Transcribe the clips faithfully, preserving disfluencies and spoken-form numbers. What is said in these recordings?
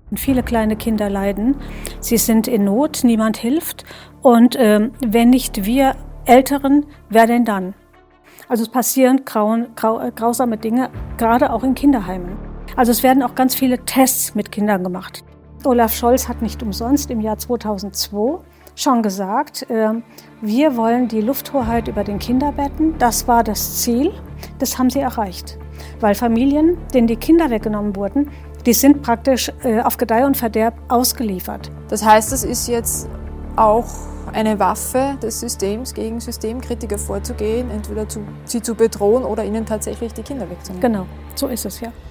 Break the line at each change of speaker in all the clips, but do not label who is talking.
Viele kleine Kinder leiden, sie sind in Not, niemand hilft und ähm, wenn nicht wir Älteren, wer denn dann? Also es passieren grauen, grau, äh, grausame Dinge, gerade auch in Kinderheimen. Also es werden auch ganz viele Tests mit Kindern gemacht. Olaf Scholz hat nicht umsonst im Jahr zweitausendzwei schon gesagt, äh, wir wollen die Lufthoheit über den Kinderbetten, das war das Ziel, das haben sie erreicht. Weil Familien, denen die Kinder weggenommen wurden, die sind praktisch äh, auf Gedeih und Verderb ausgeliefert.
Das heißt, das ist jetzt auch eine Waffe des Systems, gegen Systemkritiker vorzugehen, entweder zu, sie zu bedrohen oder ihnen tatsächlich die Kinder wegzunehmen.
Genau, so ist es, ja.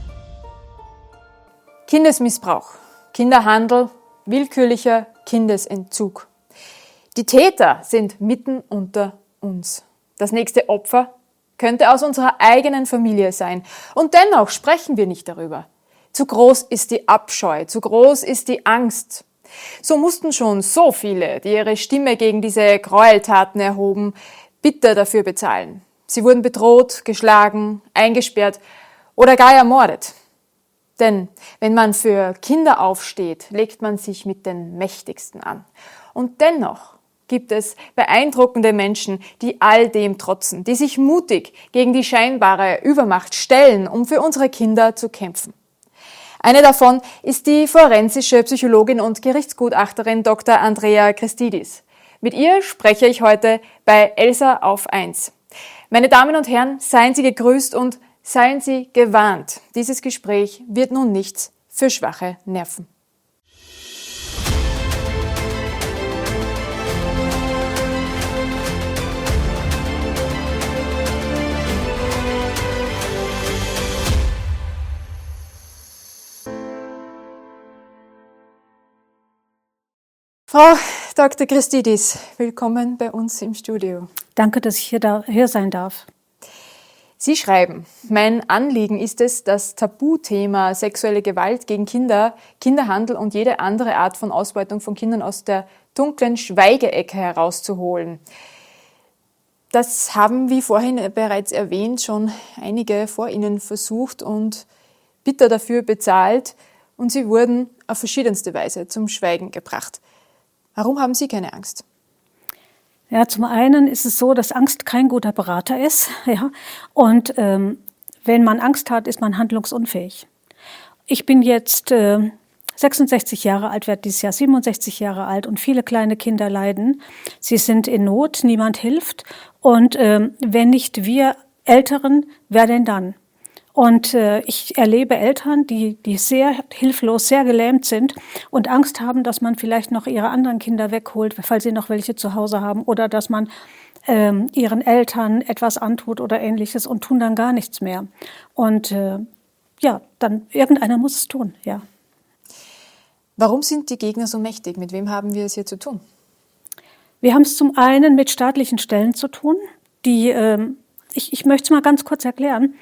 Kindesmissbrauch, Kinderhandel, willkürlicher Kindesentzug. Die Täter sind mitten unter uns. Das nächste Opfer könnte aus unserer eigenen Familie sein. Und dennoch sprechen wir nicht darüber. Zu groß ist die Abscheu, zu groß ist die Angst. So mussten schon so viele, die ihre Stimme gegen diese Gräueltaten erhoben, bitter dafür bezahlen. Sie wurden bedroht, geschlagen, eingesperrt oder gar ermordet. Denn wenn man für Kinder aufsteht, legt man sich mit den Mächtigsten an. Und dennoch gibt es beeindruckende Menschen, die all dem trotzen, die sich mutig gegen die scheinbare Übermacht stellen, um für unsere Kinder zu kämpfen. Eine davon ist die forensische Psychologin und Gerichtsgutachterin Doktor Andrea Christidis. Mit ihr spreche ich heute bei Elsa auf eins. Meine Damen und Herren, seien Sie gegrüßt und seien Sie gewarnt. Dieses Gespräch wird nun nichts für schwache Nerven. Frau Doktor Christidis, willkommen bei uns im Studio.
Danke, dass ich hier, da, hier sein darf.
Sie schreiben, mein Anliegen ist es, das Tabuthema sexuelle Gewalt gegen Kinder, Kinderhandel und jede andere Art von Ausbeutung von Kindern aus der dunklen Schweigeecke herauszuholen. Das haben, wie vorhin bereits erwähnt, schon einige vor Ihnen versucht und bitter dafür bezahlt und sie wurden auf verschiedenste Weise zum Schweigen gebracht. Warum haben Sie keine Angst?
Ja, zum einen ist es so, dass Angst kein guter Berater ist. Ja, und ähm, wenn man Angst hat, ist man handlungsunfähig. Ich bin jetzt äh, sechsundsechzig Jahre alt, werde dieses Jahr siebenundsechzig Jahre alt und viele kleine Kinder leiden. Sie sind in Not, niemand hilft. Und ähm, wenn nicht wir Älteren, wer denn dann? Und äh, ich erlebe Eltern, die, die sehr hilflos, sehr gelähmt sind und Angst haben, dass man vielleicht noch ihre anderen Kinder wegholt, falls sie noch welche zu Hause haben, oder dass man ähm, ihren Eltern etwas antut oder Ähnliches und tun dann gar nichts mehr. Und äh, ja, dann irgendeiner muss es tun, ja.
Warum sind die Gegner so mächtig? Mit wem haben wir es hier zu tun?
Wir haben es zum einen mit staatlichen Stellen zu tun, die, ähm, ich, ich möchte es mal ganz kurz erklären.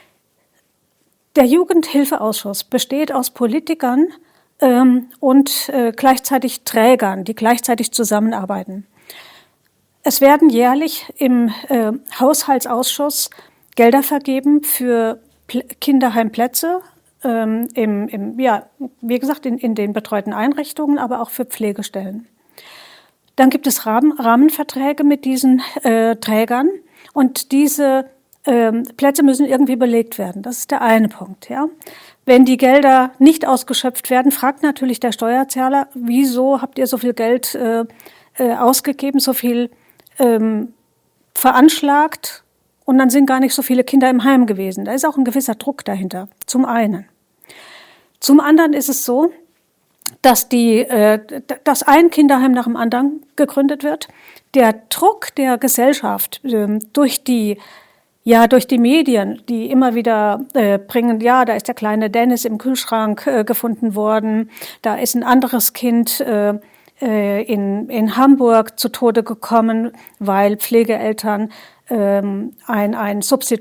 Der Jugendhilfeausschuss besteht aus Politikern ähm, und äh, gleichzeitig Trägern, die gleichzeitig zusammenarbeiten. Es werden jährlich im äh, Haushaltsausschuss Gelder vergeben für Pl- Kinderheimplätze, ähm, im, im, ja, wie gesagt, in, in den betreuten Einrichtungen, aber auch für Pflegestellen. Dann gibt es Rahmen, Rahmenverträge mit diesen äh, Trägern und diese Ähm, Plätze müssen irgendwie belegt werden. Das ist der eine Punkt. Ja. Wenn die Gelder nicht ausgeschöpft werden, fragt natürlich der Steuerzahler, wieso habt ihr so viel Geld äh, äh, ausgegeben, so viel ähm, veranschlagt und dann sind gar nicht so viele Kinder im Heim gewesen. Da ist auch ein gewisser Druck dahinter, zum einen. Zum anderen ist es so, dass, die, äh, dass ein Kinderheim nach dem anderen gegründet wird. Der Druck der Gesellschaft äh, durch die Ja, durch die Medien, die immer wieder äh, bringen, ja, da ist der kleine Dennis im Kühlschrank äh, gefunden worden, da ist ein anderes Kind äh, äh, in, in Hamburg zu Tode gekommen, weil Pflegeeltern ähm, ein, ein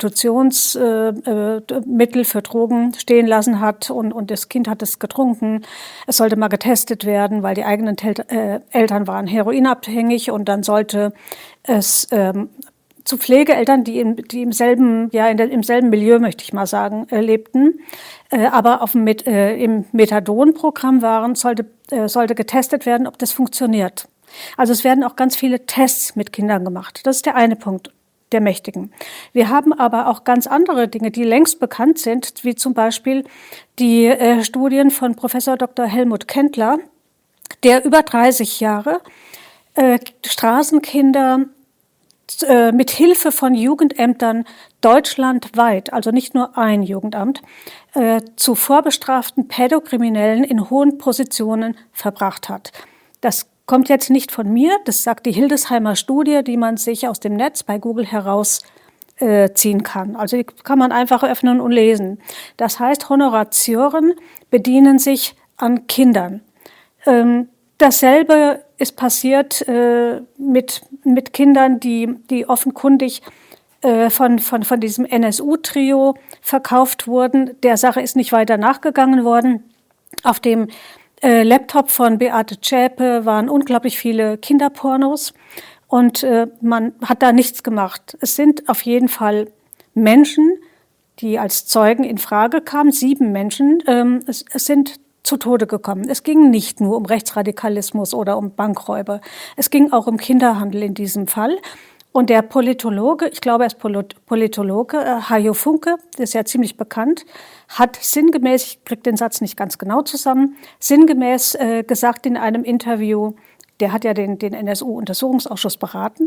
Substitutionsmittel äh, für Drogen stehen lassen hat und, und das Kind hat es getrunken. Es sollte mal getestet werden, weil die eigenen Tel- äh, Eltern waren heroinabhängig und dann sollte es ähm, zu Pflegeeltern, die, in, die im selben, ja, in der, im selben Milieu, möchte ich mal sagen, äh, lebten, äh, aber auf dem Met, äh, im Methadon-Programm waren, sollte, äh, sollte getestet werden, ob das funktioniert. Also es werden auch ganz viele Tests mit Kindern gemacht. Das ist der eine Punkt der Mächtigen. Wir haben aber auch ganz andere Dinge, die längst bekannt sind, wie zum Beispiel die äh, Studien von Professor Doktor Helmut Kendler, der über dreißig Jahre äh, Straßenkinder mit Hilfe von Jugendämtern deutschlandweit, also nicht nur ein Jugendamt, äh, zu vorbestraften Pädokriminellen in hohen Positionen verbracht hat. Das kommt jetzt nicht von mir, das sagt die Hildesheimer Studie, die man sich aus dem Netz bei Google herausziehen äh, kann. Also die kann man einfach öffnen und lesen. Das heißt, Honoratioren bedienen sich an Kindern. Ähm, dasselbe ist passiert äh, mit, mit Kindern, die, die offenkundig äh, von, von, von diesem N S U-Trio verkauft wurden. Der Sache ist nicht weiter nachgegangen worden. Auf dem äh, Laptop von Beate Zschäpe waren unglaublich viele Kinderpornos und äh, man hat da nichts gemacht. Es sind auf jeden Fall Menschen, die als Zeugen in Frage kamen, sieben Menschen. Ähm, es, es sind zu Tode gekommen. Es ging nicht nur um Rechtsradikalismus oder um Bankräuber. Es ging auch um Kinderhandel in diesem Fall. Und der Politologe, ich glaube, er ist Politologe, äh, Hajo Funke, der ist ja ziemlich bekannt, hat sinngemäß, ich kriege den Satz nicht ganz genau zusammen, sinngemäß äh, gesagt in einem Interview, der hat ja den, den N S U-Untersuchungsausschuss beraten,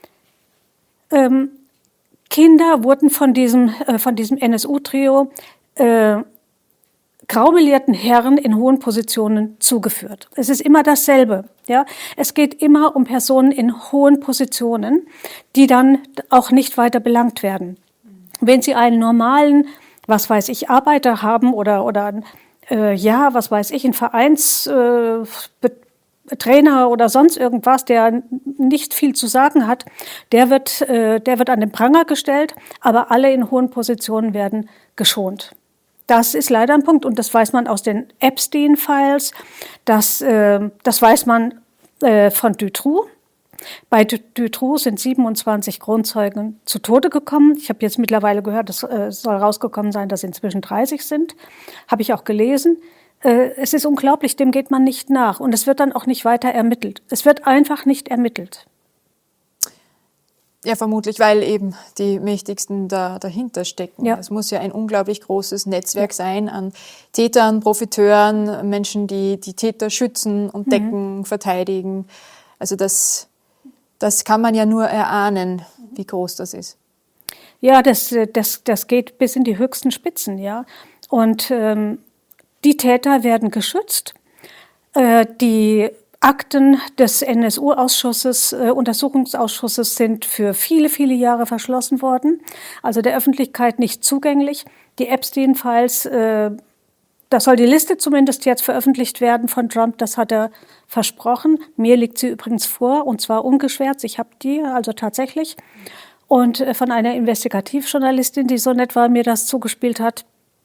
ähm, Kinder wurden von diesem, äh, von diesem N S U-Trio äh, graumelierten Herren in hohen Positionen zugeführt. Es ist immer dasselbe. Ja, es geht immer um Personen in hohen Positionen, die dann auch nicht weiter belangt werden. Wenn Sie einen normalen, was weiß ich, Arbeiter haben oder oder äh, ja, was weiß ich, einen Vereinstrainer äh, oder sonst irgendwas, der nicht viel zu sagen hat, der wird äh, der wird an den Pranger gestellt, aber alle in hohen Positionen werden geschont. Das ist leider ein Punkt und das weiß man aus den Epstein-Files, das, äh, das weiß man äh, von Dutroux. Bei Dutroux sind siebenundzwanzig Kronzeugen zu Tode gekommen. Ich habe jetzt mittlerweile gehört, es äh, soll rausgekommen sein, dass inzwischen dreißig sind. Habe ich auch gelesen. Äh, es ist unglaublich, dem geht man nicht nach und es wird dann auch nicht weiter ermittelt. Es wird einfach nicht ermittelt.
Ja, vermutlich, weil eben die Mächtigsten da dahinter stecken. Ja. Es muss ja ein unglaublich großes Netzwerk sein an Tätern, Profiteuren, Menschen, die die Täter schützen und decken, mhm. verteidigen. Also das, das kann man ja nur erahnen, wie groß das ist.
Ja, das, das, das geht bis in die höchsten Spitzen, ja. Und ähm, die Täter werden geschützt. Äh, die Akten des N S U-Ausschusses, äh, Untersuchungsausschusses sind für viele, viele Jahre verschlossen worden, also der Öffentlichkeit nicht zugänglich. Die Epstein-Files, äh, da soll die Liste zumindest jetzt veröffentlicht werden von Trump, das hat er versprochen. Mir liegt sie übrigens vor, und zwar ungeschwärzt, ich habe die also tatsächlich. Und äh, von einer Investigativjournalistin, die so nett war, mir das zugespielt hat.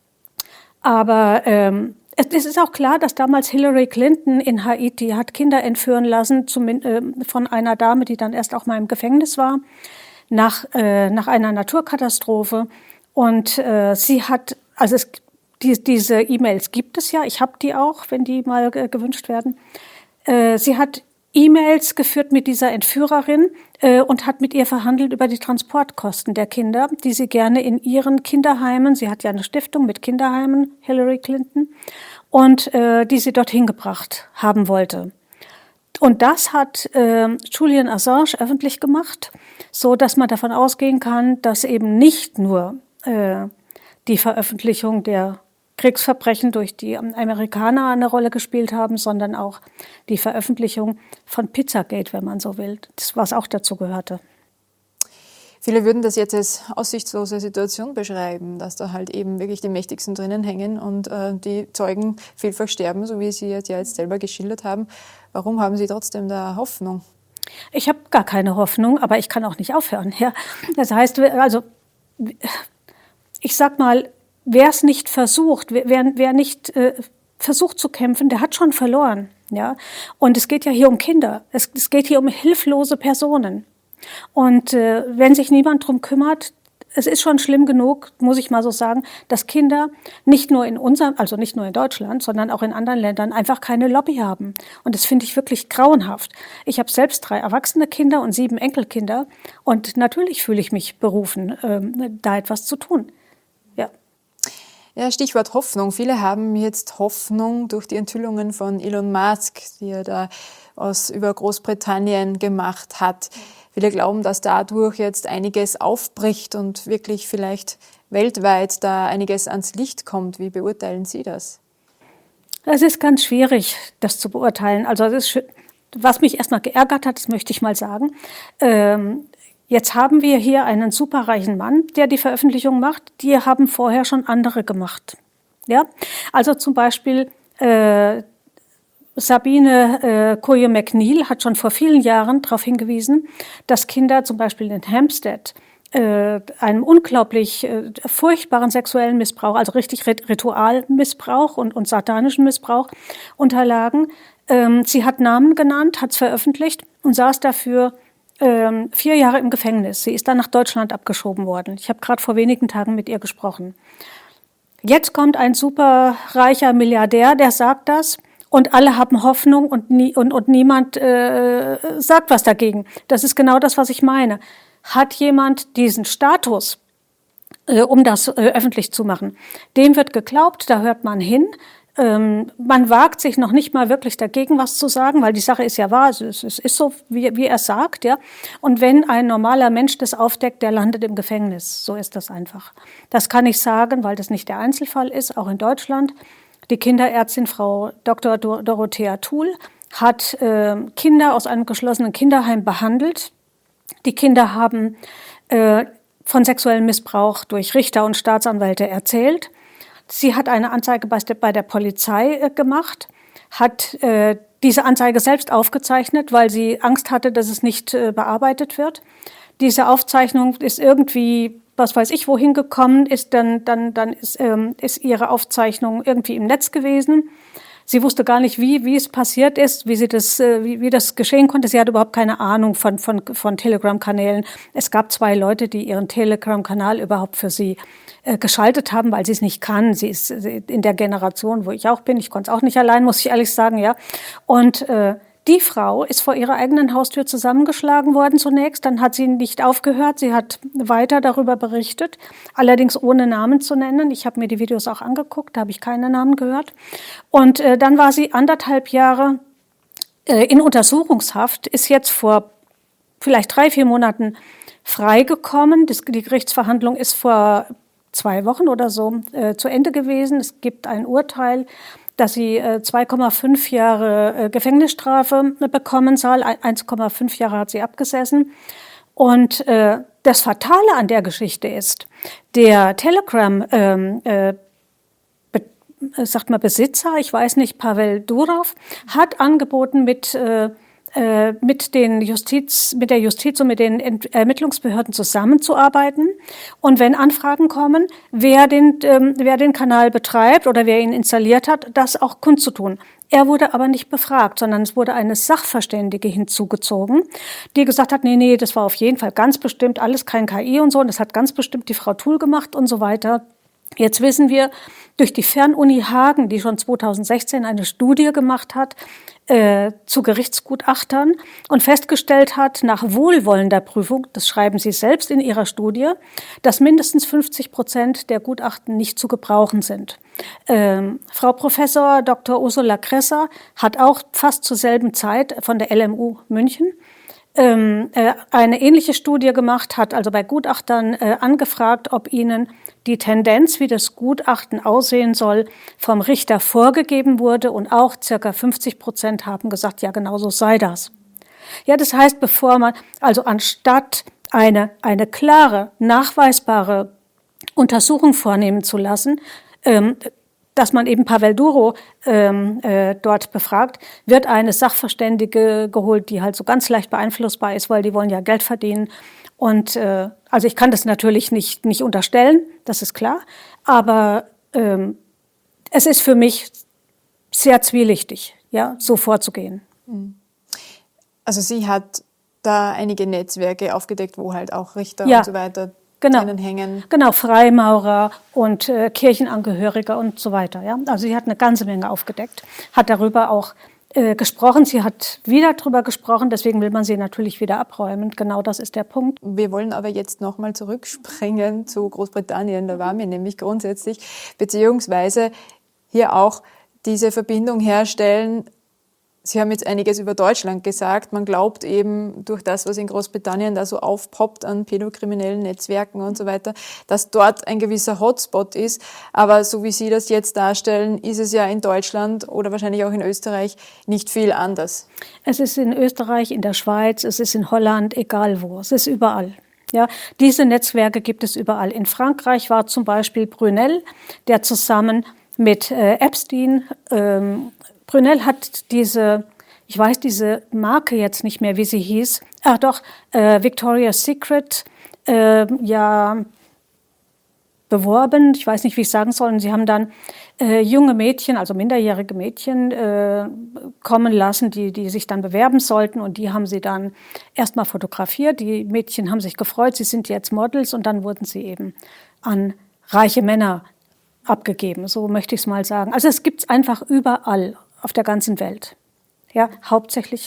Aber ähm, es ist auch klar, dass damals Hillary Clinton in Haiti hat Kinder entführen lassen von einer Dame, die dann erst auch mal im Gefängnis war, nach, äh, nach einer Naturkatastrophe. Und äh, sie hat, also es, die, diese E-Mails gibt es ja, ich habe die auch, wenn die mal äh, gewünscht werden. Äh, sie hat E-Mails geführt mit dieser Entführerin äh, und hat mit ihr verhandelt über die Transportkosten der Kinder, die sie gerne in ihren Kinderheimen, sie hat ja eine Stiftung mit Kinderheimen, Hillary Clinton, und äh, die sie dorthin gebracht haben wollte. Und das hat äh, Julian Assange öffentlich gemacht, so dass man davon ausgehen kann, dass eben nicht nur äh, die Veröffentlichung der Kriegsverbrechen durch die Amerikaner eine Rolle gespielt haben, sondern auch die Veröffentlichung von Pizzagate, wenn man so will, das was auch dazu gehörte.
Viele würden das jetzt als aussichtslose Situation beschreiben, dass da halt eben wirklich die Mächtigsten drinnen hängen und äh, die Zeugen vielfach sterben, so wie Sie jetzt ja jetzt selber geschildert haben. Warum haben Sie trotzdem da Hoffnung?
Ich habe gar keine Hoffnung, aber ich kann auch nicht aufhören. Ja. Das heißt, also ich sag mal, wer es nicht versucht, wer, wer nicht äh, versucht zu kämpfen, der hat schon verloren. Ja? Und es geht ja hier um Kinder. Es, es geht hier um hilflose Personen. Und äh, wenn sich niemand drum kümmert, es ist schon schlimm genug, muss ich mal so sagen, dass Kinder nicht nur in unserem, also nicht nur in Deutschland, sondern auch in anderen Ländern einfach keine Lobby haben. Und das finde ich wirklich grauenhaft. Ich habe selbst drei erwachsene Kinder und sieben Enkelkinder. Und natürlich fühle ich mich berufen, ähm, da etwas zu tun. Ja.
Ja, Stichwort Hoffnung. Viele haben jetzt Hoffnung durch die Enthüllungen von Elon Musk, die er da aus über Großbritannien gemacht hat. Viele glauben, dass dadurch jetzt einiges aufbricht und wirklich vielleicht weltweit da einiges ans Licht kommt. Wie beurteilen Sie das?
Es ist ganz schwierig, das zu beurteilen. Also das ist, was mich erstmal geärgert hat, das möchte ich mal sagen. Ähm, jetzt haben wir hier einen superreichen Mann, der die Veröffentlichung macht. Die haben vorher schon andere gemacht. Ja, also zum Beispiel äh, Sabine äh, Coye-McNeil hat schon vor vielen Jahren darauf hingewiesen, dass Kinder zum Beispiel in Hampstead äh, einem unglaublich äh, furchtbaren sexuellen Missbrauch, also richtig Ritualmissbrauch und, und satanischen Missbrauch unterlagen. Ähm, sie hat Namen genannt, hat es veröffentlicht und saß dafür ähm, vier Jahre im Gefängnis. Sie ist dann nach Deutschland abgeschoben worden. Ich habe gerade vor wenigen Tagen mit ihr gesprochen. Jetzt kommt ein superreicher Milliardär, der sagt das. Und alle haben Hoffnung und, nie, und, und niemand äh, sagt was dagegen. Das ist genau das, was ich meine. Hat jemand diesen Status, äh, um das äh, öffentlich zu machen? Dem wird geglaubt, da hört man hin. Ähm, man wagt sich noch nicht mal wirklich dagegen, was zu sagen, weil die Sache ist ja wahr. Es ist, es ist so, wie, wie er sagt, ja. Und wenn ein normaler Mensch das aufdeckt, der landet im Gefängnis. So ist das einfach. Das kann ich sagen, weil das nicht der Einzelfall ist, auch in Deutschland. Die Kinderärztin Frau Doktor Dorothea Thuhl hat äh, Kinder aus einem geschlossenen Kinderheim behandelt. Die Kinder haben äh, von sexuellem Missbrauch durch Richter und Staatsanwälte erzählt. Sie hat eine Anzeige bei der, bei der Polizei äh, gemacht, hat äh, diese Anzeige selbst aufgezeichnet, weil sie Angst hatte, dass es nicht äh, bearbeitet wird. Diese Aufzeichnung ist irgendwie, was weiß ich, wohin gekommen, ist dann, dann, dann ist, ähm, ist ihre Aufzeichnung irgendwie im Netz gewesen. Sie wusste gar nicht, wie, wie es passiert ist, wie sie das, äh, wie, wie das geschehen konnte. Sie hatte überhaupt keine Ahnung von, von, von Telegram-Kanälen. Es gab zwei Leute, die ihren Telegram-Kanal überhaupt für sie äh, geschaltet haben, weil sie es nicht kann. Sie ist in der Generation, wo ich auch bin. Ich konnte es auch nicht allein, muss ich ehrlich sagen, ja. Und, äh, die Frau ist vor ihrer eigenen Haustür zusammengeschlagen worden zunächst, dann hat sie nicht aufgehört, sie hat weiter darüber berichtet, allerdings ohne Namen zu nennen. Ich habe mir die Videos auch angeguckt, da habe ich keine Namen gehört. Und äh, dann war sie anderthalb Jahre äh, in Untersuchungshaft, ist jetzt vor vielleicht drei, vier Monaten freigekommen. Das, die Gerichtsverhandlung ist vor zwei Wochen oder so äh, zu Ende gewesen. Es gibt ein Urteil, dass sie äh, zwei Komma fünf Jahre äh, Gefängnisstrafe bekommen soll. eins Komma fünf Jahre hat sie abgesessen. Und äh, das Fatale an der Geschichte ist, der Telegram, ähm, äh, be, sagt man Besitzer, ich weiß nicht, Pavel Durov, hat angeboten, mit äh, mit den Justiz, mit der Justiz und mit den Ermittlungsbehörden zusammenzuarbeiten. Und wenn Anfragen kommen, wer den, ähm, wer den Kanal betreibt oder wer ihn installiert hat, das auch kundzutun. Er wurde aber nicht befragt, sondern es wurde eine Sachverständige hinzugezogen, die gesagt hat, nee, nee, das war auf jeden Fall ganz bestimmt alles kein K I und so, und das hat ganz bestimmt die Frau Thuhl gemacht und so weiter. Jetzt wissen wir durch die Fernuni Hagen, die schon zweitausendsechzehn eine Studie gemacht hat, äh, zu Gerichtsgutachtern und festgestellt hat, nach wohlwollender Prüfung, das schreiben Sie selbst in Ihrer Studie, dass mindestens fünfzig Prozent der Gutachten nicht zu gebrauchen sind. Ähm, Frau Professor Doktor Ursula Kresser hat auch fast zur selben Zeit von der L M U München ähm, äh, eine ähnliche Studie gemacht, hat also bei Gutachtern äh, angefragt, ob ihnen die Tendenz, wie das Gutachten aussehen soll, vom Richter vorgegeben wurde, und auch circa fünfzig Prozent haben gesagt, ja, genau so sei das. Ja, das heißt, bevor man, also anstatt eine, eine klare, nachweisbare Untersuchung vornehmen zu lassen, ähm, dass man eben Pavel Durov ähm, äh, dort befragt, wird eine Sachverständige geholt, die halt so ganz leicht beeinflussbar ist, weil die wollen ja Geld verdienen. Und äh, also ich kann das natürlich nicht nicht unterstellen, das ist klar, aber ähm, es ist für mich sehr zwielichtig, ja, so vorzugehen.
Also sie hat da einige Netzwerke aufgedeckt, wo halt auch Richter
ja,
und so weiter
genau,
drinnen hängen.
Genau, Freimaurer und äh, Kirchenangehörige und so weiter. Ja? Also sie hat eine ganze Menge aufgedeckt, hat darüber auch äh, gesprochen. Sie hat wieder darüber gesprochen, deswegen will man sie natürlich wieder abräumen. Genau das ist der Punkt.
Wir wollen aber jetzt nochmal zurückspringen zu Großbritannien. Da waren wir nämlich grundsätzlich, beziehungsweise hier auch diese Verbindung herstellen. Sie haben jetzt einiges über Deutschland gesagt. Man glaubt eben durch das, was in Großbritannien da so aufpoppt an pädokriminellen Netzwerken und so weiter, dass dort ein gewisser Hotspot ist. Aber so wie Sie das jetzt darstellen, ist es ja in Deutschland oder wahrscheinlich auch in Österreich nicht viel anders.
Es ist in Österreich, in der Schweiz, es ist in Holland, egal wo. Es ist überall. Ja, diese Netzwerke gibt es überall. In Frankreich war zum Beispiel Brunel, der zusammen mit äh, Epstein, ähm, Brunel hat diese, ich weiß diese Marke jetzt nicht mehr, wie sie hieß, ach doch, äh, Victoria's Secret, äh, ja, beworben, ich weiß nicht, wie ich sagen soll, und sie haben dann äh, junge Mädchen, also minderjährige Mädchen, äh, kommen lassen, die, die sich dann bewerben sollten, und die haben sie dann erstmal fotografiert, die Mädchen haben sich gefreut, sie sind jetzt Models, und dann wurden sie eben an reiche Männer abgegeben, so möchte ich es mal sagen. Also es gibt es einfach überall auf der ganzen Welt. Ja, hauptsächlich,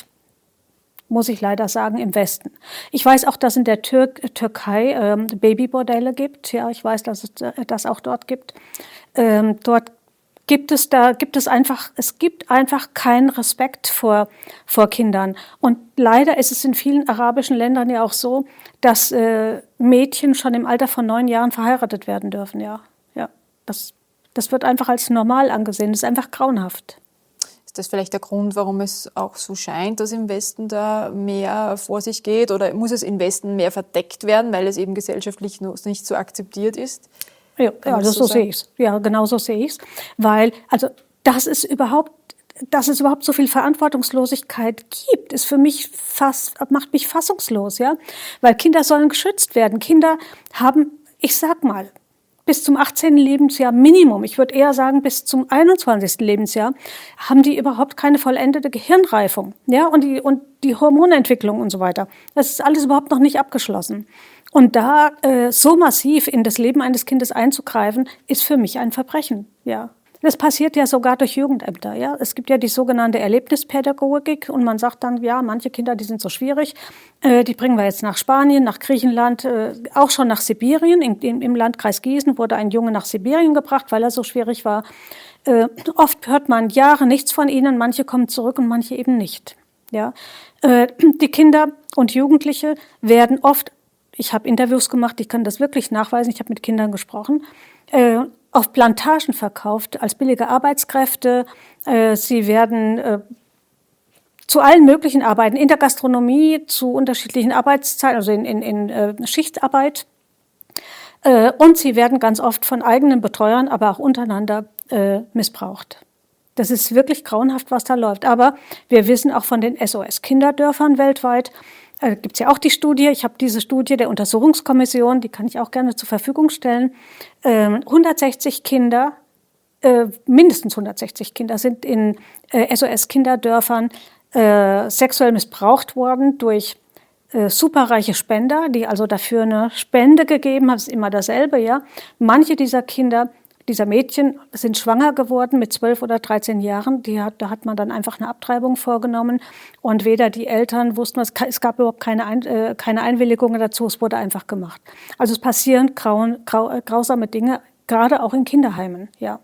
muss ich leider sagen, im Westen. Ich weiß auch, dass es in der Tür- Türkei ähm, Babybordelle gibt. Ja, ich weiß, dass es das auch dort gibt. Ähm, dort gibt es da gibt es einfach es gibt einfach keinen Respekt vor vor Kindern. Und leider ist es in vielen arabischen Ländern ja auch so, dass äh, Mädchen schon im Alter von neun Jahren verheiratet werden dürfen. Ja, ja, das das wird einfach als normal angesehen. Das ist einfach grauenhaft.
Ist das vielleicht der Grund, warum es auch so scheint, dass im Westen da mehr vor sich geht? Oder muss es im Westen mehr verdeckt werden, weil es eben gesellschaftlich nicht so akzeptiert ist?
Ja, also so, so sehe ich es. Ja, genau so sehe ich es. Weil, also, dass es überhaupt, dass es überhaupt so viel Verantwortungslosigkeit gibt, ist für mich fast, macht mich fassungslos, ja. Weil Kinder sollen geschützt werden. Kinder haben, ich sag mal, bis zum achtzehnten Lebensjahr Minimum, ich würde eher sagen bis zum einundzwanzigsten Lebensjahr, haben die überhaupt keine vollendete Gehirnreifung, ja, und die und die Hormonentwicklung und so weiter. Das ist alles überhaupt noch nicht abgeschlossen. Und da äh, so massiv in das Leben eines Kindes einzugreifen, ist für mich ein Verbrechen, ja. Das passiert ja sogar durch Jugendämter, ja. Es gibt ja die sogenannte Erlebnispädagogik, und man sagt dann, ja, manche Kinder, die sind so schwierig, äh, die bringen wir jetzt nach Spanien, nach Griechenland, äh, auch schon nach Sibirien. In, in, Im Landkreis Gießen wurde ein Junge nach Sibirien gebracht, weil er so schwierig war. Äh, oft hört man Jahre nichts von ihnen, manche kommen zurück und manche eben nicht, ja. Äh, die Kinder und Jugendliche werden oft, ich habe Interviews gemacht, ich kann das wirklich nachweisen, ich habe mit Kindern gesprochen, äh, auf Plantagen verkauft als billige Arbeitskräfte. Äh, sie werden äh, zu allen möglichen Arbeiten, in der Gastronomie, zu unterschiedlichen Arbeitszeiten, also in, in, in äh, Schichtarbeit. Äh, und sie werden ganz oft von eigenen Betreuern, aber auch untereinander äh, missbraucht. Das ist wirklich grauenhaft, was da läuft. Aber wir wissen auch von den S O S-Kinderdörfern weltweit, äh, gibt es ja auch die Studie, ich habe diese Studie der Untersuchungskommission, die kann ich auch gerne zur Verfügung stellen. Äh, hundertsechzig Kinder, äh, mindestens hundertsechzig Kinder sind in äh, S O S-Kinderdörfern äh, sexuell missbraucht worden durch äh, superreiche Spender, die also dafür eine Spende gegeben haben, das ist immer dasselbe, ja. Manche dieser Kinder, dieser Mädchen sind schwanger geworden mit zwölf oder dreizehn Jahren. Die hat, da hat man dann einfach eine Abtreibung vorgenommen. Und weder die Eltern wussten, es, es gab überhaupt keine, Ein, äh, keine Einwilligungen dazu. Es wurde einfach gemacht. Also es passieren grauen, grau, grausame Dinge, gerade auch in Kinderheimen, ja.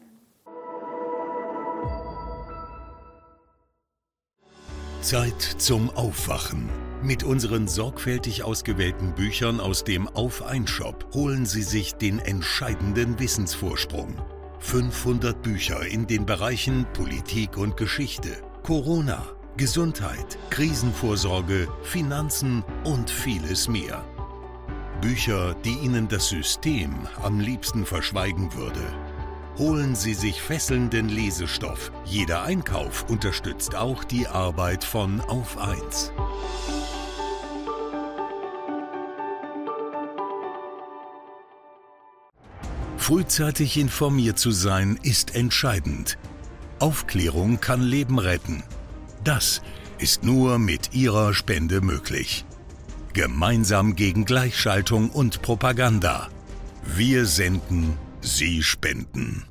Zeit zum Aufwachen. Mit unseren sorgfältig ausgewählten Büchern aus dem Auf-ein-Shop holen Sie sich den entscheidenden Wissensvorsprung. fünfhundert Bücher in den Bereichen Politik und Geschichte, Corona, Gesundheit, Krisenvorsorge, Finanzen und vieles mehr. Bücher, die Ihnen das System am liebsten verschweigen würde. Holen Sie sich fesselnden Lesestoff. Jeder Einkauf unterstützt auch die Arbeit von Auf eins. Frühzeitig informiert zu sein, ist entscheidend. Aufklärung kann Leben retten. Das ist nur mit Ihrer Spende möglich. Gemeinsam gegen Gleichschaltung und Propaganda. Wir senden, Sie spenden.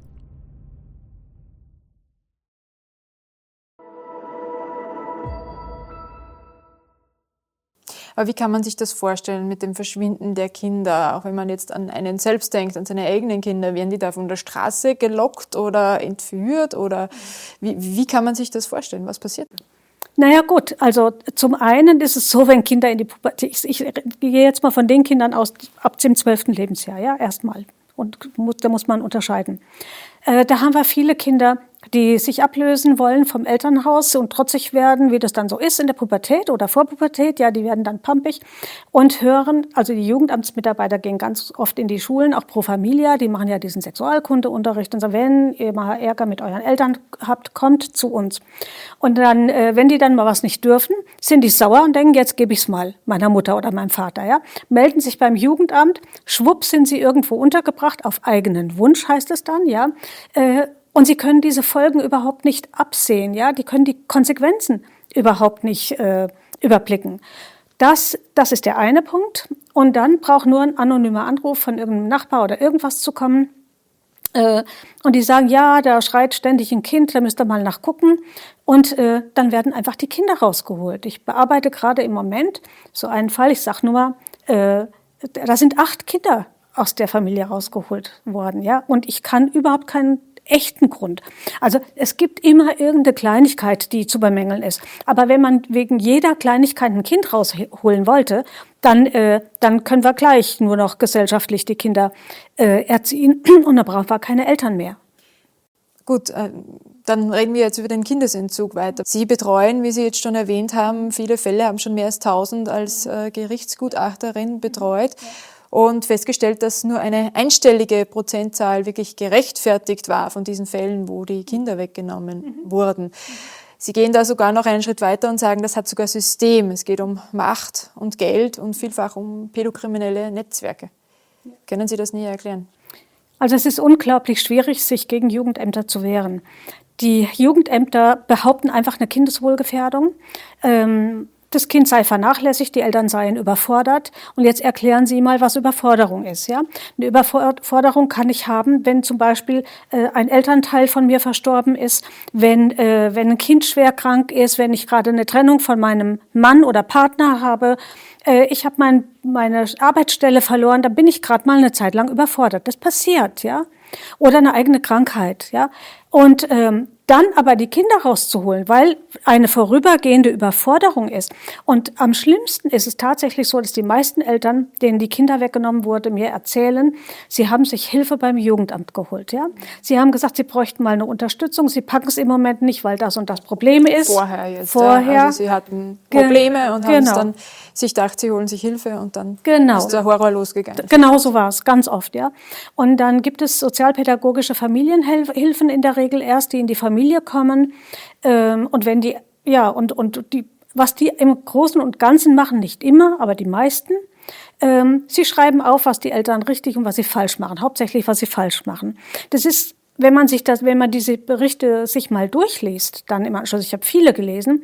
Aber wie kann man sich das vorstellen mit dem Verschwinden der Kinder? Auch wenn man jetzt an einen selbst denkt, an seine eigenen Kinder. Werden die da von der Straße gelockt oder entführt? Oder wie, wie kann man sich das vorstellen? Was passiert?
Naja gut, also zum einen ist es so, wenn Kinder in die Pubertät, ich, ich gehe jetzt mal von den Kindern aus ab dem zwölften Lebensjahr, ja, erstmal. Und muss, da muss man unterscheiden. Äh, da haben wir viele Kinder, die sich ablösen wollen vom Elternhaus und trotzig werden, wie das dann so ist in der Pubertät oder Vorpubertät. Ja, die werden dann pampig und hören, also die Jugendamtsmitarbeiter gehen ganz oft in die Schulen, auch Pro Familia, die machen ja diesen Sexualkundeunterricht und sagen, wenn ihr mal Ärger mit euren Eltern habt, kommt zu uns. Und dann, äh, wenn die dann mal was nicht dürfen, sind die sauer und denken, jetzt gebe ich's mal meiner Mutter oder meinem Vater, ja. Melden sich beim Jugendamt, schwupp sind sie irgendwo untergebracht, auf eigenen Wunsch heißt es dann, ja. Äh, Und sie können diese Folgen überhaupt nicht absehen, ja, die können die Konsequenzen überhaupt nicht äh, überblicken. Das, das ist der eine Punkt. Und dann braucht nur ein anonymer Anruf von irgendeinem Nachbar oder irgendwas zu kommen. Äh, und die sagen, ja, da schreit ständig ein Kind, da müsst ihr mal nachgucken. Und äh, dann werden einfach die Kinder rausgeholt. Ich bearbeite gerade im Moment so einen Fall, ich sag nur mal, äh, da sind acht Kinder aus der Familie rausgeholt worden, ja. Und ich kann überhaupt keinen echten Grund. Also es gibt immer irgendeine Kleinigkeit, die zu bemängeln ist. Aber wenn man wegen jeder Kleinigkeit ein Kind rausholen wollte, dann, äh, dann können wir gleich nur noch gesellschaftlich die Kinder äh, erziehen und dann brauchen wir keine Eltern mehr.
Gut, äh, dann reden wir jetzt über den Kindesentzug weiter. Sie betreuen, wie Sie jetzt schon erwähnt haben, viele Fälle, haben schon mehr als tausend als äh, Gerichtsgutachterin betreut. Und festgestellt, dass nur eine einstellige Prozentzahl wirklich gerechtfertigt war von diesen Fällen, wo die Kinder weggenommen mhm. wurden. Sie gehen da sogar noch einen Schritt weiter und sagen, das hat sogar System. Es geht um Macht und Geld und vielfach um pädokriminelle Netzwerke. Ja. Können Sie das näher erklären?
Also es ist unglaublich schwierig, sich gegen Jugendämter zu wehren. Die Jugendämter behaupten einfach eine Kindeswohlgefährdung. Ähm, Das Kind sei vernachlässigt, die Eltern seien überfordert. Und jetzt erklären Sie mal, was Überforderung ist. Ja? Eine Überforderung kann ich haben, wenn zum Beispiel äh, ein Elternteil von mir verstorben ist, wenn, äh, wenn ein Kind schwer krank ist, wenn ich gerade eine Trennung von meinem Mann oder Partner habe. Äh, ich habe mein, meine Arbeitsstelle verloren, da bin ich gerade mal eine Zeit lang überfordert. Das passiert, ja. Oder eine eigene Krankheit, ja. Und ähm, dann aber die Kinder rauszuholen, weil eine vorübergehende Überforderung ist. Und am schlimmsten ist es tatsächlich so, dass die meisten Eltern, denen die Kinder weggenommen wurden, mir erzählen, sie haben sich Hilfe beim Jugendamt geholt. Ja? Sie haben gesagt, sie bräuchten mal eine Unterstützung, sie packen es im Moment nicht, weil das und das Problem ist.
Vorher jetzt.
Vorher.
Also sie hatten Probleme und haben
genau.
es dann sich gedacht, sie holen sich Hilfe und dann
genau.
ist der Horror losgegangen.
Genau so war es, ganz oft. Ja. Und dann gibt es sozialpädagogische Familienhilfen in der Regel erst, die in die Familie kommen. Ähm, und wenn die, ja, und, und die, was die im Großen und Ganzen machen, nicht immer, aber die meisten, ähm, sie schreiben auf, was die Eltern richtig und was sie falsch machen. Hauptsächlich, was sie falsch machen. Das ist, wenn man sich das, wenn man diese Berichte sich mal durchliest, dann im Anschluss, ich habe viele gelesen,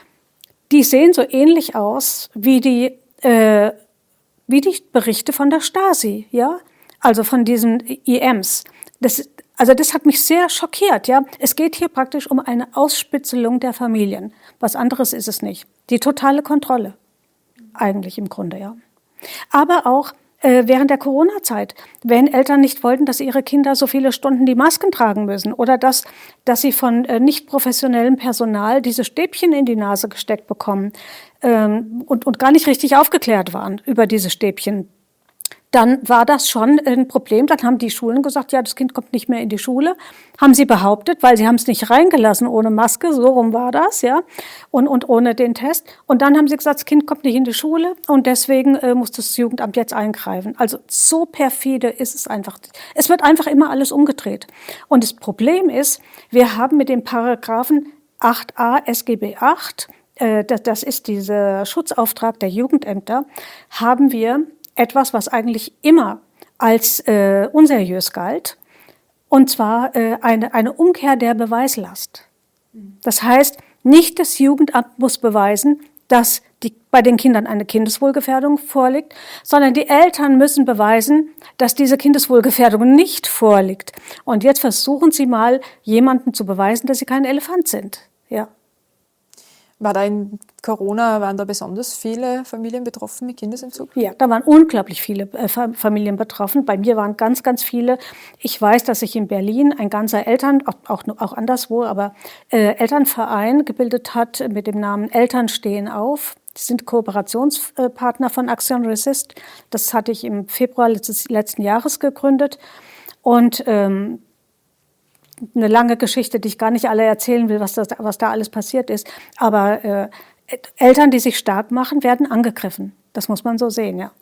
die sehen so ähnlich aus wie die, äh, wie die Berichte von der Stasi, ja, also von diesen I Ms. Das, also das hat mich sehr schockiert, ja. Es geht hier praktisch um eine Ausspitzelung der Familien. Was anderes ist es nicht. Die totale Kontrolle. Eigentlich im Grunde, ja. Aber auch äh, während der Corona-Zeit, wenn Eltern nicht wollten, dass ihre Kinder so viele Stunden die Masken tragen müssen oder dass, dass sie von äh, nicht professionellem Personal diese Stäbchen in die Nase gesteckt bekommen ähm, und, und gar nicht richtig aufgeklärt waren über diese Stäbchen, dann war das schon ein Problem. Dann haben die Schulen gesagt, ja, das Kind kommt nicht mehr in die Schule. Haben sie behauptet, weil sie haben es nicht reingelassen ohne Maske. So rum war das, ja. Und, und ohne den Test. Und dann haben sie gesagt, das Kind kommt nicht in die Schule und deswegen äh, muss das Jugendamt jetzt eingreifen. Also so perfide ist es einfach. Es wird einfach immer alles umgedreht. Und das Problem ist, wir haben mit dem Paragraphen acht a S G B acht, äh, das, das ist dieser Schutzauftrag der Jugendämter, haben wir etwas, was eigentlich immer als äh, unseriös galt, und zwar äh, eine, eine Umkehr der Beweislast. Das heißt, nicht das Jugendamt muss beweisen, dass die, bei den Kindern eine Kindeswohlgefährdung vorliegt, sondern die Eltern müssen beweisen, dass diese Kindeswohlgefährdung nicht vorliegt. Und jetzt versuchen Sie mal, jemandem zu beweisen, dass Sie kein Elefant sind. Ja.
War da in Corona, waren da besonders viele Familien betroffen mit Kindesentzug?
Ja, da waren unglaublich viele äh, Familien betroffen. Bei mir waren ganz, ganz viele. Ich weiß, dass sich in Berlin ein ganzer Eltern, auch, auch, auch anderswo, aber äh, Elternverein gebildet hat mit dem Namen Eltern stehen auf. Die sind Kooperationspartner von Action Resist. Das hatte ich im Februar letztes, letzten Jahres gegründet. Und ähm, eine lange Geschichte, die ich gar nicht alle erzählen will, was, das, was da alles passiert ist. Aber äh, Eltern, die sich stark machen, werden angegriffen. Das muss man so sehen, ja.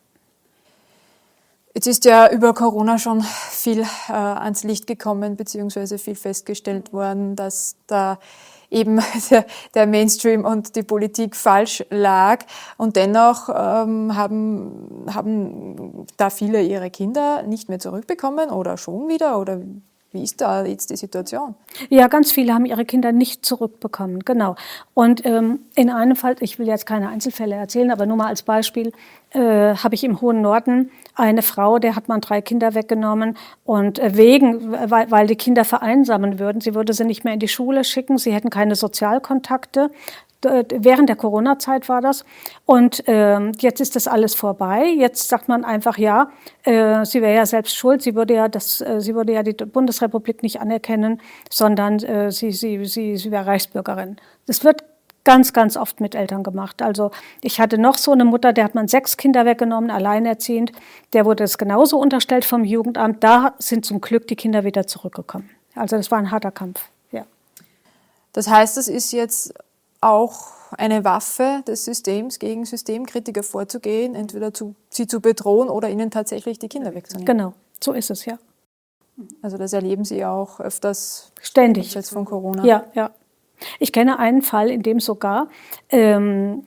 Jetzt ist ja über Corona schon viel äh, ans Licht gekommen, beziehungsweise viel festgestellt worden, dass da eben der, der Mainstream und die Politik falsch lag. Und dennoch ähm, haben, haben da viele ihre Kinder nicht mehr zurückbekommen oder schon wieder, oder wie ist da jetzt die Situation?
Ja, ganz viele haben ihre Kinder nicht zurückbekommen, genau. Und ähm, in einem Fall, ich will jetzt keine Einzelfälle erzählen, aber nur mal als Beispiel, äh, habe ich im hohen Norden eine Frau, der hat man drei Kinder weggenommen und äh, wegen, weil, weil die Kinder vereinsamen würden, sie würde sie nicht mehr in die Schule schicken, sie hätten keine Sozialkontakte. Während der Corona-Zeit war das. Und äh, jetzt ist das alles vorbei. Jetzt sagt man einfach, ja, äh, sie wäre ja selbst schuld. Sie würde ja das, äh, sie würde ja die Bundesrepublik nicht anerkennen, sondern äh, sie, sie, sie, sie wäre Reichsbürgerin. Das wird ganz, ganz oft mit Eltern gemacht. Also ich hatte noch so eine Mutter, der hat man sechs Kinder weggenommen, alleinerziehend. Der wurde es genauso unterstellt vom Jugendamt. Da sind zum Glück die Kinder wieder zurückgekommen. Also das war ein harter Kampf. Ja.
Das heißt, das ist jetzt auch eine Waffe des Systems, gegen Systemkritiker vorzugehen, entweder zu, sie zu bedrohen oder ihnen tatsächlich die Kinder wegzunehmen.
Genau, so ist es, ja.
Also das erleben Sie auch öfters.
Ständig.
Jetzt von Corona.
Ja, ja. Ich kenne einen Fall, in dem sogar ähm,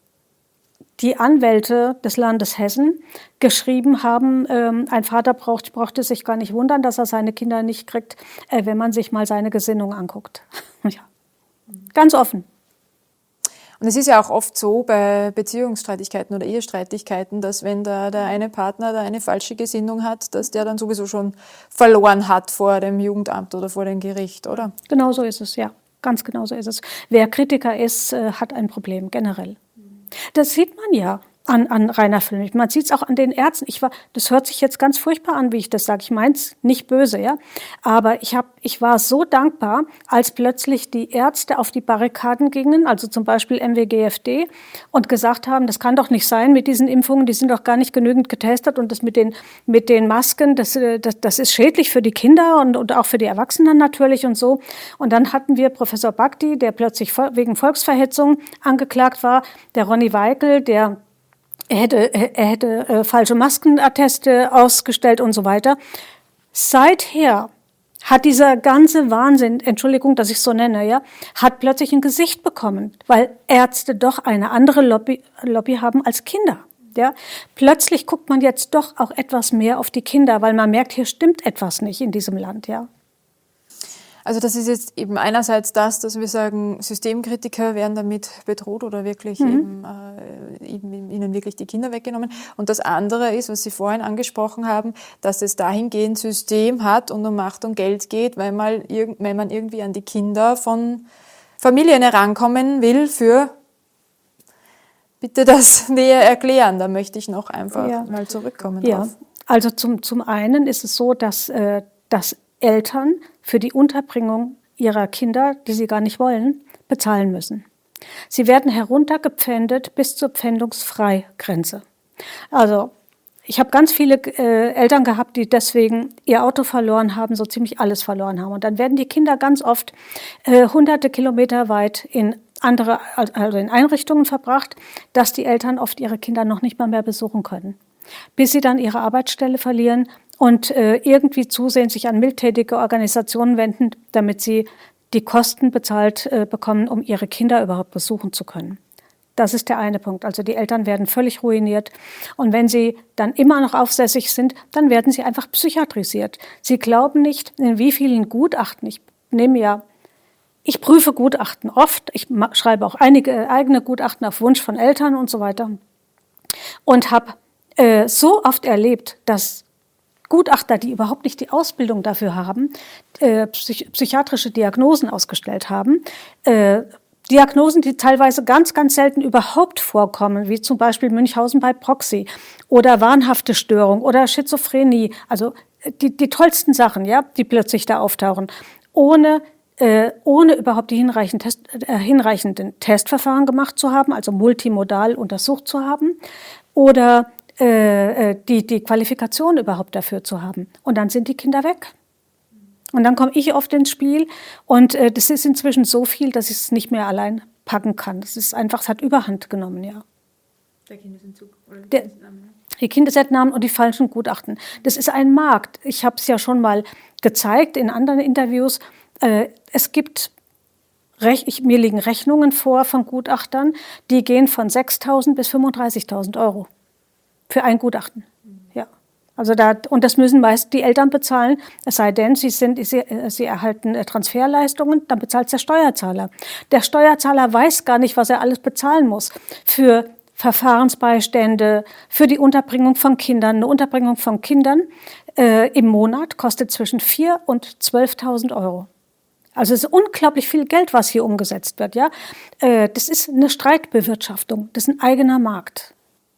die Anwälte des Landes Hessen geschrieben haben, ähm, ein Vater braucht, brauchte sich gar nicht wundern, dass er seine Kinder nicht kriegt, äh, wenn man sich mal seine Gesinnung anguckt. Ja. Ganz offen.
Und es ist ja auch oft so bei Beziehungsstreitigkeiten oder Ehestreitigkeiten, dass wenn da der eine Partner da eine falsche Gesinnung hat, dass der dann sowieso schon verloren hat vor dem Jugendamt oder vor dem Gericht, oder?
Genau so ist es, ja. Ganz genau so ist es. Wer Kritiker ist, hat ein Problem, generell. Das sieht man ja an, an Rainer Füllmich. Man sieht es auch an den Ärzten. Ich war, das hört sich jetzt ganz furchtbar an, wie ich das sage. Ich meine es nicht böse, ja. Aber ich, hab, ich war so dankbar, als plötzlich die Ärzte auf die Barrikaden gingen, also zum Beispiel M W G F D, und gesagt haben, das kann doch nicht sein mit diesen Impfungen, die sind doch gar nicht genügend getestet, und das mit den, mit den Masken, das, das, das ist schädlich für die Kinder und, und auch für die Erwachsenen natürlich und so. Und dann hatten wir Professor Bhakdi, der plötzlich wegen Volksverhetzung angeklagt war, der Ronny Weikel, der Er hätte, er hätte äh, falsche Maskenatteste ausgestellt und so weiter. Seither hat dieser ganze Wahnsinn, Entschuldigung, dass ich es so nenne, ja, hat plötzlich ein Gesicht bekommen, weil Ärzte doch eine andere Lobby, Lobby haben als Kinder. Ja. Plötzlich guckt man jetzt doch auch etwas mehr auf die Kinder, weil man merkt, hier stimmt etwas nicht in diesem Land, ja.
Also das ist jetzt eben einerseits das, dass wir sagen, Systemkritiker werden damit bedroht oder wirklich mhm. eben, äh, eben ihnen wirklich die Kinder weggenommen. Und das andere ist, was Sie vorhin angesprochen haben, dass es dahingehend System hat und um Macht und Geld geht, weil man, irg- wenn man irgendwie an die Kinder von Familien herankommen will für, bitte das näher erklären, da möchte ich noch einfach ja. mal zurückkommen
ja.
drauf.
Also zum, zum einen ist es so, dass, äh, dass Eltern für die Unterbringung ihrer Kinder, die sie gar nicht wollen, bezahlen müssen. Sie werden heruntergepfändet bis zur Pfändungsfreigrenze. Also ich habe ganz viele äh, Eltern gehabt, die deswegen ihr Auto verloren haben, so ziemlich alles verloren haben. Und dann werden die Kinder ganz oft äh, hunderte Kilometer weit in andere, also in Einrichtungen verbracht, dass die Eltern oft ihre Kinder noch nicht mal mehr besuchen können, bis sie dann ihre Arbeitsstelle verlieren und äh, irgendwie zusehen, sich an mildtätige Organisationen wenden, damit sie die Kosten bezahlt äh, bekommen, um ihre Kinder überhaupt besuchen zu können. Das ist der eine Punkt. Also die Eltern werden völlig ruiniert. Und wenn sie dann immer noch aufsässig sind, dann werden sie einfach psychiatrisiert. Sie glauben nicht, in wie vielen Gutachten, ich nehme ja ich prüfe Gutachten oft. Ich schreibe auch einige eigene Gutachten auf Wunsch von Eltern und so weiter. Und habe äh, so oft erlebt, dass Gutachter, die überhaupt nicht die Ausbildung dafür haben, äh, psych- psychiatrische Diagnosen ausgestellt haben, äh, Diagnosen, die teilweise ganz, ganz selten überhaupt vorkommen, wie zum Beispiel Münchhausen bei Proxy oder wahnhafte Störung oder Schizophrenie, also die, die tollsten Sachen, ja, die plötzlich da auftauchen, ohne, äh, ohne überhaupt die hinreichenden, Test, äh, hinreichenden Testverfahren gemacht zu haben, also multimodal untersucht zu haben oder äh, die, die Qualifikation überhaupt dafür zu haben. Und dann sind die Kinder weg. Und dann komme ich oft ins Spiel und äh, das ist inzwischen so viel, dass ich es nicht mehr allein packen kann. Das ist einfach, es hat Überhand genommen, ja.
Der Kindesentzug oder die
Der,
Kindesentnahmen.
Die Kindesentnahmen und die falschen Gutachten. Das ist ein Markt. Ich habe es ja schon mal gezeigt in anderen Interviews. Äh, es gibt, Rech- ich, mir liegen Rechnungen vor von Gutachtern, die gehen von sechstausend bis fünfunddreißigtausend Euro für ein Gutachten. Ja. Also da, und das müssen meist die Eltern bezahlen, es sei denn, sie sind, sie, sie erhalten Transferleistungen, dann bezahlt der Steuerzahler. Der Steuerzahler weiß gar nicht, was er alles bezahlen muss für Verfahrensbeistände, für die Unterbringung von Kindern. Eine Unterbringung von Kindern äh, im Monat kostet zwischen viertausend und zwölftausend Euro. Also es ist unglaublich viel Geld, was hier umgesetzt wird. Ja, äh, das ist eine Streitbewirtschaftung, das ist ein eigener Markt.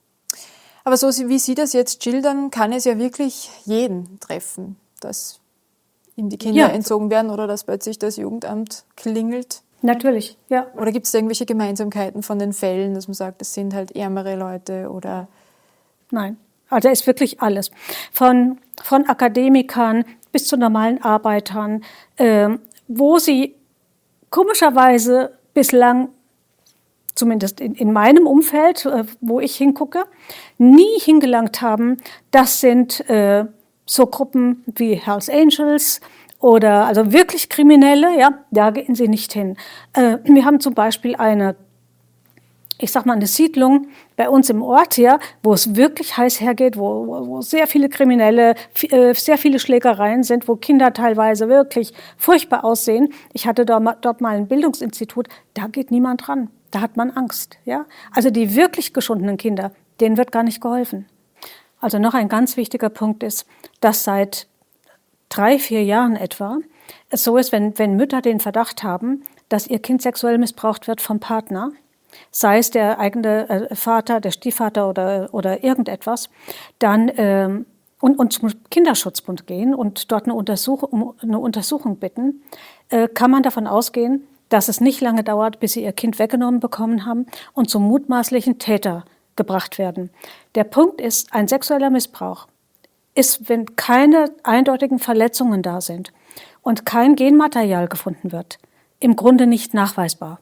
Aber so wie Sie das jetzt schildern, kann es ja wirklich jeden treffen, dass ihm die Kinder
Ja.
entzogen werden oder dass plötzlich das Jugendamt klingelt.
Natürlich, ja.
Oder gibt es da irgendwelche Gemeinsamkeiten von den Fällen, dass man sagt, das sind halt ärmere Leute oder...
Nein, also da ist wirklich alles. Von, von Akademikern bis zu normalen Arbeitern, äh, wo sie komischerweise bislang, zumindest in, in meinem Umfeld, äh, wo ich hingucke, nie hingelangt haben. Das sind äh, so Gruppen wie Hells Angels oder also wirklich Kriminelle, ja, da gehen sie nicht hin. Äh, wir haben zum Beispiel eine, ich sag mal, eine Siedlung bei uns im Ort hier, wo es wirklich heiß hergeht, wo, wo, wo sehr viele Kriminelle, f- äh, sehr viele Schlägereien sind, wo Kinder teilweise wirklich furchtbar aussehen. Ich hatte dort mal, dort mal ein Bildungsinstitut, da geht niemand ran. Da hat man Angst, ja. Also die wirklich geschundenen Kinder, denen wird gar nicht geholfen. Also noch ein ganz wichtiger Punkt ist, dass seit drei, vier Jahren etwa es so ist, wenn, wenn Mütter den Verdacht haben, dass ihr Kind sexuell missbraucht wird vom Partner, sei es der eigene äh, Vater, der Stiefvater oder, oder irgendetwas, dann ähm, und, und zum Kinderschutzbund gehen und dort eine Untersuchung, um eine Untersuchung bitten, äh, kann man davon ausgehen, dass es nicht lange dauert, bis sie ihr Kind weggenommen bekommen haben und zum mutmaßlichen Täter gebracht werden. Der Punkt ist, ein sexueller Missbrauch ist, wenn keine eindeutigen Verletzungen da sind und kein Genmaterial gefunden wird, im Grunde nicht nachweisbar.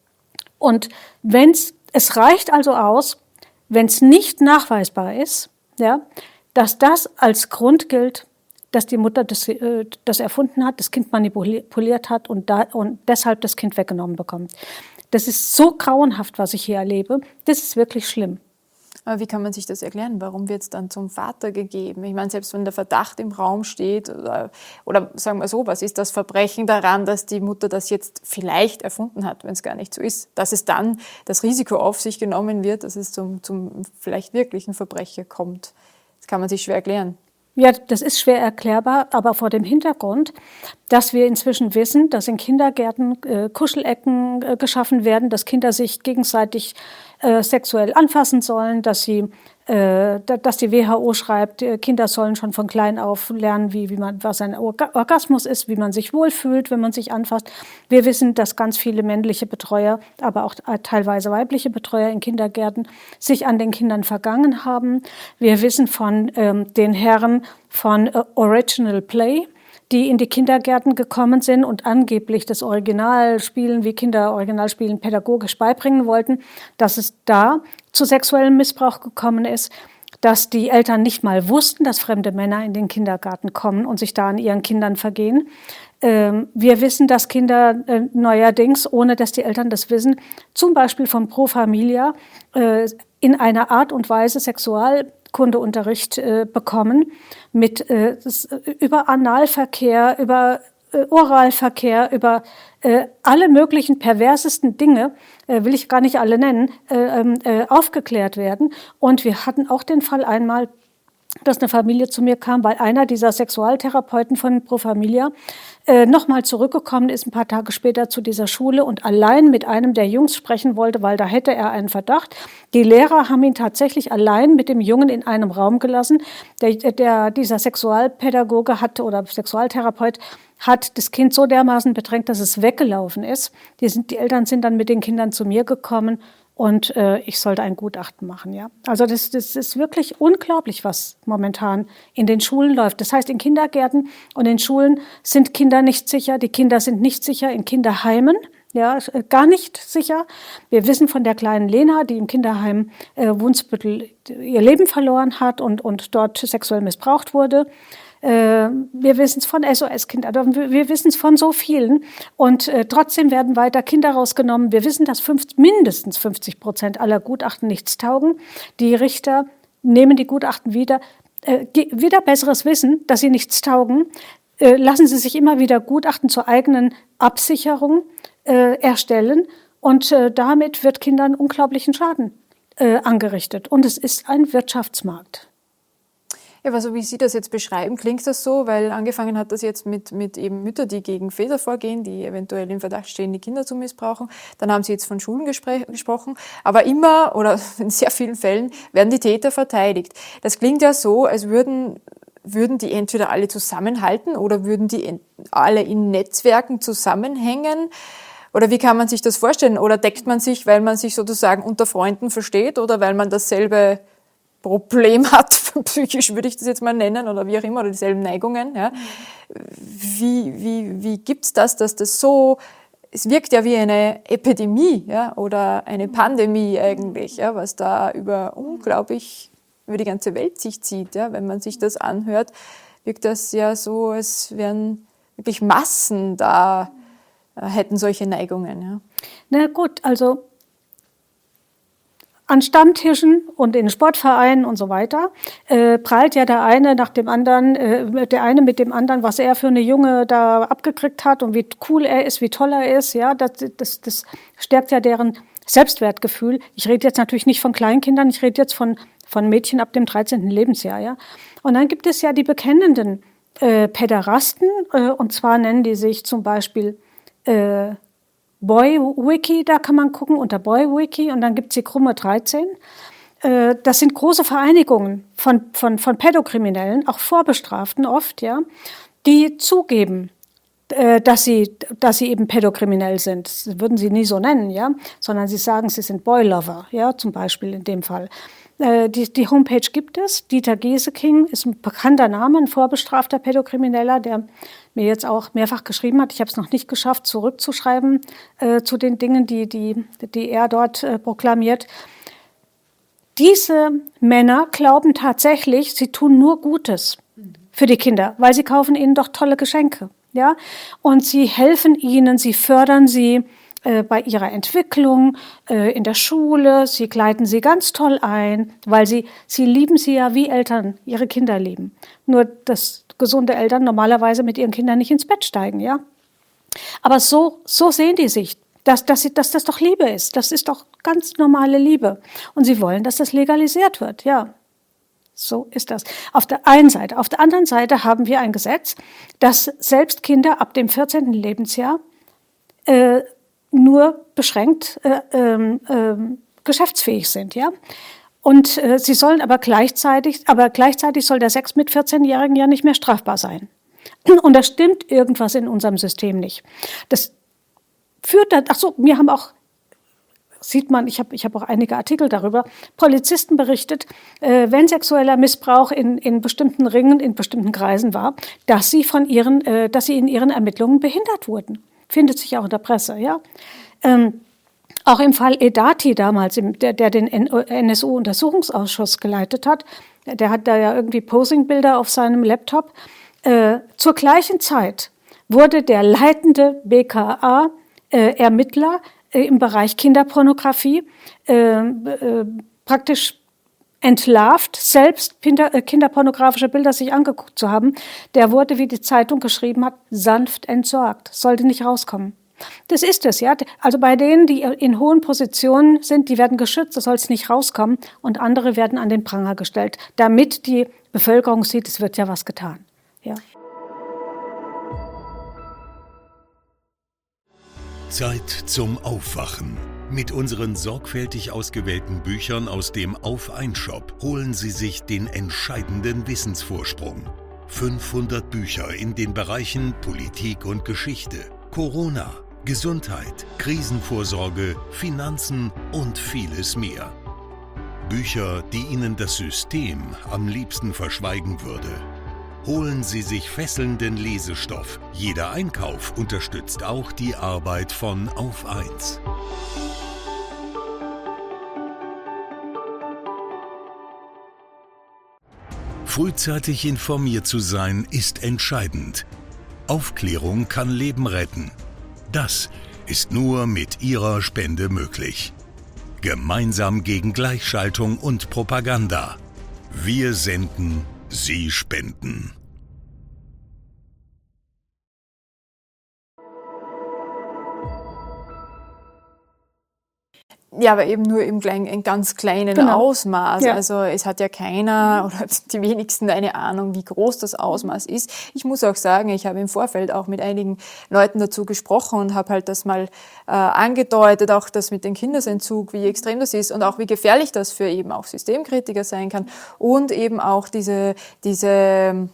Und wenn's, es reicht also aus, wenn es nicht nachweisbar ist, ja, dass das als Grund gilt, dass die Mutter das, äh, das erfunden hat, das Kind manipuliert hat und, da, und deshalb das Kind weggenommen bekommt. Das ist so grauenhaft, was ich hier erlebe. Das ist wirklich schlimm.
Aber wie kann man sich das erklären? Warum wird es dann zum Vater gegeben? Ich meine, selbst wenn der Verdacht im Raum steht, oder, oder sagen wir so, was ist das Verbrechen daran, dass die Mutter das jetzt vielleicht erfunden hat, wenn es gar nicht so ist? Dass es dann das Risiko auf sich genommen wird, dass es zum, zum vielleicht wirklichen Verbrecher kommt. Das kann man sich schwer erklären.
Ja, das ist schwer erklärbar, aber vor dem Hintergrund, dass wir inzwischen wissen, dass in Kindergärten äh, Kuschelecken äh, geschaffen werden, dass Kinder sich gegenseitig äh, sexuell anfassen sollen, dass sie, äh, dass die W H O schreibt, äh, Kinder sollen schon von klein auf lernen, wie, wie man, was ein Orga- Orgasmus ist, wie man sich wohlfühlt, wenn man sich anfasst. Wir wissen, dass ganz viele männliche Betreuer, aber auch äh, teilweise weibliche Betreuer in Kindergärten sich an den Kindern vergangen haben. Wir wissen von ähm, den Herren von äh, Original Play, die in die Kindergärten gekommen sind und angeblich das Originalspielen, wie Kinder Originalspielen pädagogisch beibringen wollten, dass es da zu sexuellem Missbrauch gekommen ist, dass die Eltern nicht mal wussten, dass fremde Männer in den Kindergarten kommen und sich da an ihren Kindern vergehen. Ähm, wir wissen, dass Kinder äh, neuerdings, ohne dass die Eltern das wissen, zum Beispiel von Pro Familia äh, in einer Art und Weise Sexualkundeunterricht äh, bekommen, mit äh, das, über Analverkehr, über äh, Oralverkehr, über äh, alle möglichen perversesten Dinge, äh, will ich gar nicht alle nennen, äh, äh, aufgeklärt werden. Und wir hatten auch den Fall einmal, dass eine Familie zu mir kam, weil einer dieser Sexualtherapeuten von Pro Familia äh, nochmal zurückgekommen ist, ein paar Tage später zu dieser Schule und allein mit einem der Jungs sprechen wollte, weil da hätte er einen Verdacht. Die Lehrer haben ihn tatsächlich allein mit dem Jungen in einem Raum gelassen. Der, der, dieser Sexualpädagoge hat oder Sexualtherapeut hat das Kind so dermaßen bedrängt, dass es weggelaufen ist. Die, sind, die Eltern sind dann mit den Kindern zu mir gekommen. Und äh, ich sollte ein Gutachten machen, ja. Also das, das ist wirklich unglaublich, was momentan in den Schulen läuft. Das heißt, in Kindergärten und in Schulen sind Kinder nicht sicher. Die Kinder sind nicht sicher in Kinderheimen, ja, gar nicht sicher. Wir wissen von der kleinen Lena, die im Kinderheim äh, Wunsbüttel ihr Leben verloren hat und, und dort sexuell missbraucht wurde. Wir wissen es von S O S-Kind, wir wissen es von so vielen und äh, trotzdem werden weiter Kinder rausgenommen. Wir wissen, dass fünfzig, mindestens fünfzig Prozent aller Gutachten nichts taugen. Die Richter nehmen die Gutachten wieder, äh, wieder besseres Wissen, dass sie nichts taugen, äh, lassen sie sich immer wieder Gutachten zur eigenen Absicherung äh, erstellen und äh, damit wird Kindern unglaublichen Schaden äh, angerichtet. Und es ist ein Wirtschaftsmarkt.
Ja, aber so wie Sie das jetzt beschreiben, klingt das so, weil angefangen hat das jetzt mit, mit eben Müttern, die gegen Väter vorgehen, die eventuell im Verdacht stehen, die Kinder zu missbrauchen. Dann haben Sie jetzt von Schulen gespr- gesprochen. Aber immer oder in sehr vielen Fällen werden die Täter verteidigt. Das klingt ja so, als würden, würden die entweder alle zusammenhalten oder würden die alle in Netzwerken zusammenhängen. Oder wie kann man sich das vorstellen? Oder deckt man sich, weil man sich sozusagen unter Freunden versteht oder weil man dasselbe Problem hat, psychisch würde ich das jetzt mal nennen, oder wie auch immer, oder dieselben Neigungen. Ja. Wie, wie, wie gibt's das, dass das so, es wirkt ja wie eine Epidemie, ja, oder eine Pandemie eigentlich, ja, was da über unglaublich, über die ganze Welt sich zieht, ja. Wenn man sich das anhört, wirkt das ja so, als wären wirklich Massen da, äh, hätten solche Neigungen, ja.
Na gut, also an Stammtischen und in Sportvereinen und so weiter äh, prallt ja der eine nach dem anderen, äh, der eine mit dem anderen, was er für eine Junge da abgekriegt hat und wie cool er ist, wie toll er ist. Ja, das, das, das stärkt ja deren Selbstwertgefühl. Ich rede jetzt natürlich nicht von Kleinkindern, ich rede jetzt von von Mädchen ab dem dreizehnten Lebensjahr. Ja, und dann gibt es ja die bekennenden äh, Päderasten äh, und zwar nennen die sich zum Beispiel äh, Boy-Wiki, da kann man gucken, unter Boy-Wiki und dann gibt's die Krumme dreizehn. Äh, das sind große Vereinigungen von, von, von Pädokriminellen, auch Vorbestraften oft, ja, die zugeben, äh, dass sie, dass sie eben pädokriminell sind. Das würden sie nie so nennen, ja, sondern sie sagen, sie sind Boy-Lover, ja, zum Beispiel in dem Fall. Äh, die, die Homepage gibt es. Dieter Gieseking ist ein bekannter Name, ein vorbestrafter Pädokrimineller, der mir jetzt auch mehrfach geschrieben hat. Ich habe es noch nicht geschafft, zurückzuschreiben äh, zu den Dingen, die, die, die er dort äh, proklamiert. Diese Männer glauben tatsächlich, sie tun nur Gutes für die Kinder, weil sie kaufen ihnen doch tolle Geschenke, ja, und sie helfen ihnen, sie fördern sie äh, bei ihrer Entwicklung äh, in der Schule, sie gleiten sie ganz toll ein, weil sie sie lieben sie ja wie Eltern ihre Kinder lieben. Nur das gesunde Eltern normalerweise mit ihren Kindern nicht ins Bett steigen, ja. Aber so, so sehen die sich, dass, dass, sie, dass das doch Liebe ist. Das ist doch ganz normale Liebe. Und sie wollen, dass das legalisiert wird, ja. So ist das. Auf der einen Seite. Auf der anderen Seite haben wir ein Gesetz, dass selbst Kinder ab dem vierzehnten Lebensjahr äh, nur beschränkt äh, äh, geschäftsfähig sind, ja. Und äh, sie sollen aber gleichzeitig, aber gleichzeitig soll der Sex mit vierzehnjährigen ja nicht mehr strafbar sein. Und da stimmt irgendwas in unserem System nicht. Das führt dann, ach so, mir haben auch, sieht man, ich habe ich hab auch einige Artikel darüber, Polizisten berichtet, äh, wenn sexueller Missbrauch in, in bestimmten Ringen, in bestimmten Kreisen war, dass sie von ihren, äh, dass sie in ihren Ermittlungen behindert wurden. Findet sich auch in der Presse, ja. Ähm, Auch im Fall Edati damals, der, der den N S U-Untersuchungsausschuss geleitet hat, der hat da ja irgendwie Posingbilder auf seinem Laptop. Äh, zur gleichen Zeit wurde der leitende B K A-Ermittler äh, im Bereich Kinderpornografie äh, äh, praktisch entlarvt, selbst Kinder, äh, kinderpornografische Bilder sich angeguckt zu haben. Der wurde, wie die Zeitung geschrieben hat, sanft entsorgt, sollte nicht rauskommen. Das ist es, ja. Also bei denen, die in hohen Positionen sind, die werden geschützt, das soll es nicht rauskommen, und andere werden an den Pranger gestellt, damit die Bevölkerung sieht, es wird ja was getan. Ja.
Zeit zum Aufwachen. Mit unseren sorgfältig ausgewählten Büchern aus dem Auf-ein-Shop holen Sie sich den entscheidenden Wissensvorsprung. fünfhundert Bücher in den Bereichen Politik und Geschichte, Corona, Gesundheit, Krisenvorsorge, Finanzen und vieles mehr. Bücher, die Ihnen das System am liebsten verschweigen würde. Holen Sie sich fesselnden Lesestoff. Jeder Einkauf unterstützt auch die Arbeit von Auf eins. Frühzeitig informiert zu sein, ist entscheidend. Aufklärung kann Leben retten. Das ist nur mit Ihrer Spende möglich. Gemeinsam gegen Gleichschaltung und Propaganda. Wir senden, Sie spenden.
Ja, aber eben nur im kleinen, in ganz kleinen
Genau.
Ausmaß.
Ja.
Also es hat ja keiner oder die wenigsten eine Ahnung, wie groß das Ausmaß ist. Ich muss auch sagen, ich habe im Vorfeld auch mit einigen Leuten dazu gesprochen und habe halt das mal äh, angedeutet, auch das mit dem Kindesentzug, wie extrem das ist und auch wie gefährlich das für eben auch Systemkritiker sein kann und eben auch diese diese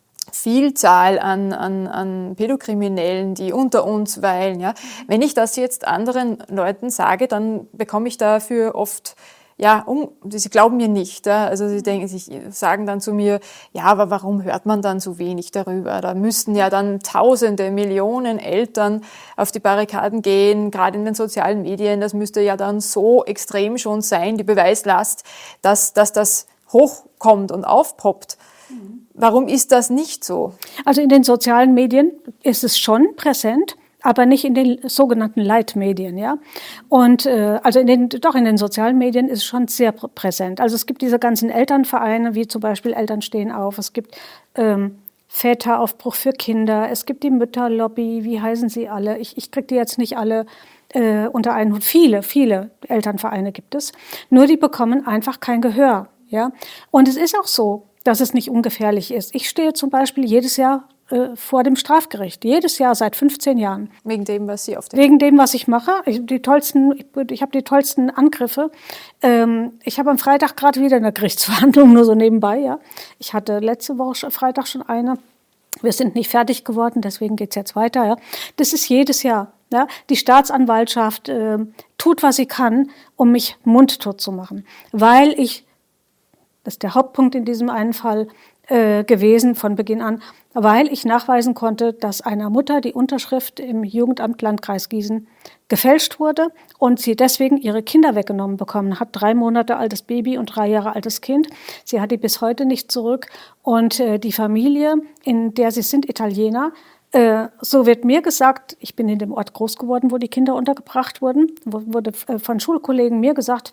Vielzahl an, an, an Pädokriminellen, die unter uns weilen. Ja. Wenn ich das jetzt anderen Leuten sage, dann bekomme ich dafür oft, ja, um, sie glauben mir nicht. Ja. Also sie denken, sie sagen dann zu mir, ja, aber warum hört man dann so wenig darüber? Da müssten ja dann Tausende, Millionen Eltern auf die Barrikaden gehen, gerade in den sozialen Medien. Das müsste ja dann so extrem schon sein, die Beweislast, dass, dass das hochkommt und aufpoppt. Warum ist das nicht so?
Also in den sozialen Medien ist es schon präsent, aber nicht in den sogenannten Leitmedien, ja. Und äh, also in den doch in den sozialen Medien ist es schon sehr pr- präsent. Also es gibt diese ganzen Elternvereine, wie zum Beispiel Eltern stehen auf. Es gibt ähm, Väteraufbruch für Kinder. Es gibt die Mütterlobby. Wie heißen sie alle? Ich ich kriege die jetzt nicht alle äh, unter einen Hut. Viele, viele Elternvereine gibt es. Nur die bekommen einfach kein Gehör, ja. Und es ist auch so, dass es nicht ungefährlich ist. Ich stehe zum Beispiel jedes Jahr äh, vor dem Strafgericht. Jedes Jahr seit fünfzehn Jahren.
Wegen dem, was Sie auf den
Wegen dem, was ich mache. Ich, die tollsten, ich, ich habe die tollsten Angriffe. Ähm, ich habe am Freitag gerade wieder eine Gerichtsverhandlung, nur so nebenbei. Ja, ich hatte letzte Woche Freitag schon eine. Wir sind nicht fertig geworden, deswegen geht's jetzt weiter. Ja, das ist jedes Jahr. Ja, die Staatsanwaltschaft äh, tut, was sie kann, um mich mundtot zu machen, weil ich das ist der Hauptpunkt in diesem einen Fall äh, gewesen von Beginn an, weil ich nachweisen konnte, dass einer Mutter die Unterschrift im Jugendamt Landkreis Gießen gefälscht wurde und sie deswegen ihre Kinder weggenommen bekommen hat. Drei Monate altes Baby und drei Jahre altes Kind. Sie hat die bis heute nicht zurück. Und äh, die Familie, in der sie sind, Italiener, äh, so wird mir gesagt, ich bin in dem Ort groß geworden, wo die Kinder untergebracht wurden, wurde äh, von Schulkollegen mir gesagt,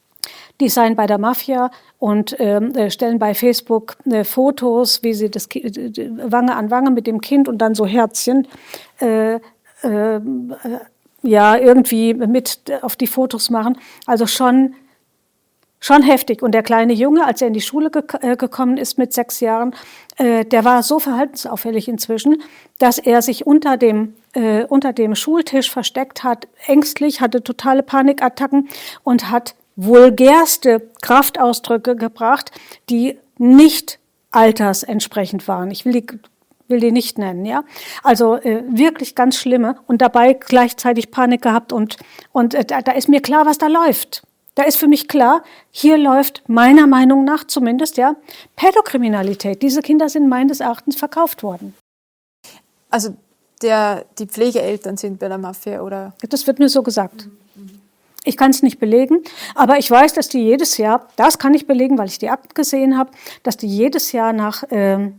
die seien bei der Mafia und äh, stellen bei Facebook äh, Fotos, wie sie das Ki- äh, Wange an Wange mit dem Kind und dann so Herzchen äh, äh, ja irgendwie mit auf die Fotos machen. Also schon schon heftig. Und der kleine Junge, als er in die Schule ge- äh, gekommen ist mit sechs Jahren, äh, der war so verhaltensauffällig inzwischen, dass er sich unter dem äh, unter dem Schultisch versteckt hat, ängstlich, hatte totale Panikattacken und hat vulgärste Kraftausdrücke gebracht, die nicht altersentsprechend waren. Ich will die, will die nicht nennen, ja. Also äh, wirklich ganz schlimme und dabei gleichzeitig Panik gehabt und und äh, da, da ist mir klar, was da läuft. Da ist für mich klar, hier läuft meiner Meinung nach zumindest ja Pädokriminalität. Diese Kinder sind meines Erachtens verkauft worden.
Also der, die Pflegeeltern sind bei der Mafia, oder?
Das wird mir so gesagt. Ich kann es nicht belegen, aber ich weiß, dass die jedes Jahr, das kann ich belegen, weil ich die Akten gesehen habe, dass die jedes Jahr nach, ähm,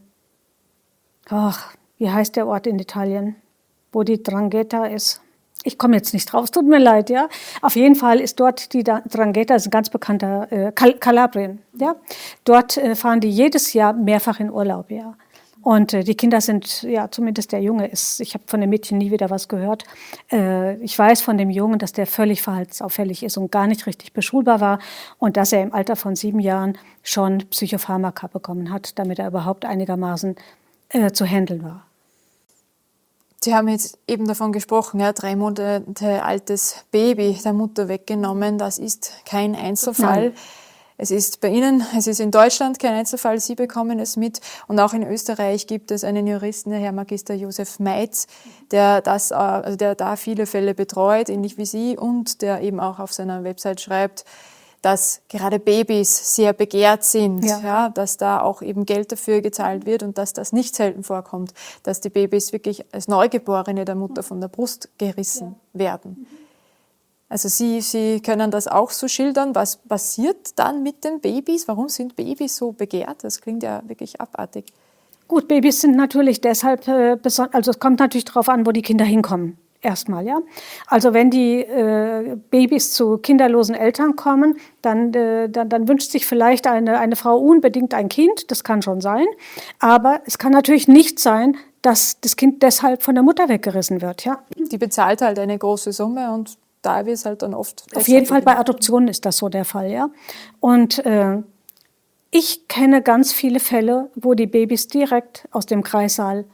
ach, wie heißt der Ort in Italien, wo die Drangheta ist? Ich komme jetzt nicht drauf, es tut mir leid, ja. Auf jeden Fall ist dort die Drangheta, ist ein ganz bekannter äh, Kal- Kalabrien, ja. Dort äh, fahren die jedes Jahr mehrfach in Urlaub, ja. Und äh, die Kinder sind, ja, zumindest der Junge ist, ich habe von dem Mädchen nie wieder was gehört. Äh, ich weiß von dem Jungen, dass der völlig verhaltensauffällig ist und gar nicht richtig beschulbar war und dass er im Alter von sieben Jahren schon Psychopharmaka bekommen hat, damit er überhaupt einigermaßen äh, zu handeln war.
Sie haben jetzt eben davon gesprochen, ja, drei Monate altes Baby der Mutter weggenommen. Das ist kein Einzelfall. Nein. Es ist bei Ihnen, es ist in Deutschland kein Einzelfall, Sie bekommen es mit. Und auch in Österreich gibt es einen Juristen, der Herr Magister Josef Meitz, der, das, also der da viele Fälle betreut, ähnlich wie Sie, und der eben auch auf seiner Website schreibt, dass gerade Babys sehr begehrt sind, ja. Ja, dass da auch eben Geld dafür gezahlt wird und dass das nicht selten vorkommt, dass die Babys wirklich als Neugeborene der Mutter von der Brust gerissen ja. werden. Also Sie, Sie können das auch so schildern. Was passiert dann mit den Babys? Warum sind Babys so begehrt? Das klingt ja wirklich abartig.
Gut, Babys sind natürlich deshalb, äh, beson- also es kommt natürlich darauf an, wo die Kinder hinkommen. Erstmal, ja. Also wenn die äh, Babys zu kinderlosen Eltern kommen, dann, äh, dann, dann wünscht sich vielleicht eine, eine Frau unbedingt ein Kind. Das kann schon sein. Aber es kann natürlich nicht sein, dass das Kind deshalb von der Mutter weggerissen wird, ja.
Die bezahlt halt eine große Summe und da wird es halt dann oft...
Auf jeden Fall bei Adoptionen ist das so der Fall, ja. Und äh, ich kenne ganz viele Fälle, wo die Babys direkt aus dem Kreissaal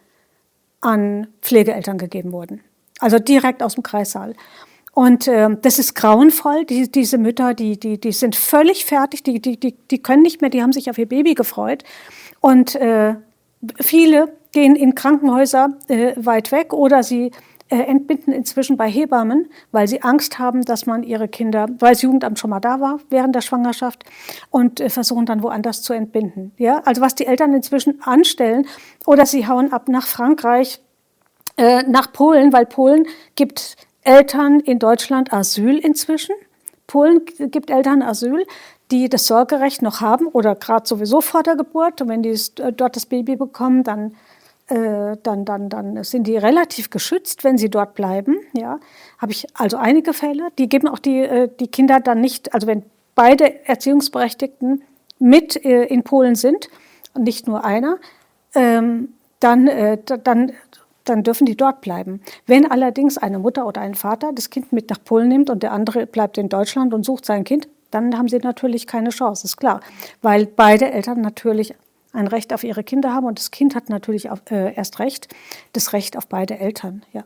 an Pflegeeltern gegeben wurden. Also direkt aus dem Kreissaal. Und äh, das ist grauenvoll. Die, diese Mütter, die, die, die sind völlig fertig, die, die, die, die können nicht mehr, die haben sich auf ihr Baby gefreut. Und äh, viele gehen in Krankenhäuser äh, weit weg oder sie äh, entbinden inzwischen bei Hebammen, weil sie Angst haben, dass man ihre Kinder, weil das Jugendamt schon mal da war während der Schwangerschaft, und äh, versuchen dann woanders zu entbinden. Ja? Also was die Eltern inzwischen anstellen, oder sie hauen ab nach Frankreich, äh, nach Polen, weil Polen gibt Eltern in Deutschland Asyl inzwischen. Polen gibt Eltern Asyl, die das Sorgerecht noch haben oder gerade sowieso vor der Geburt. Und wenn die dort das Baby bekommen, dann Äh, dann, dann, dann sind die relativ geschützt, wenn sie dort bleiben. Ja, habe ich also einige Fälle. Die geben auch die, äh, die Kinder dann nicht, also wenn beide Erziehungsberechtigten mit äh, in Polen sind und nicht nur einer, ähm, dann, äh, dann, dann dürfen die dort bleiben. Wenn allerdings eine Mutter oder ein Vater das Kind mit nach Polen nimmt und der andere bleibt in Deutschland und sucht sein Kind, dann haben sie natürlich keine Chance, ist klar. Weil beide Eltern natürlich ein Recht auf ihre Kinder haben und das Kind hat natürlich auch, äh, erst recht, das Recht auf beide Eltern, ja.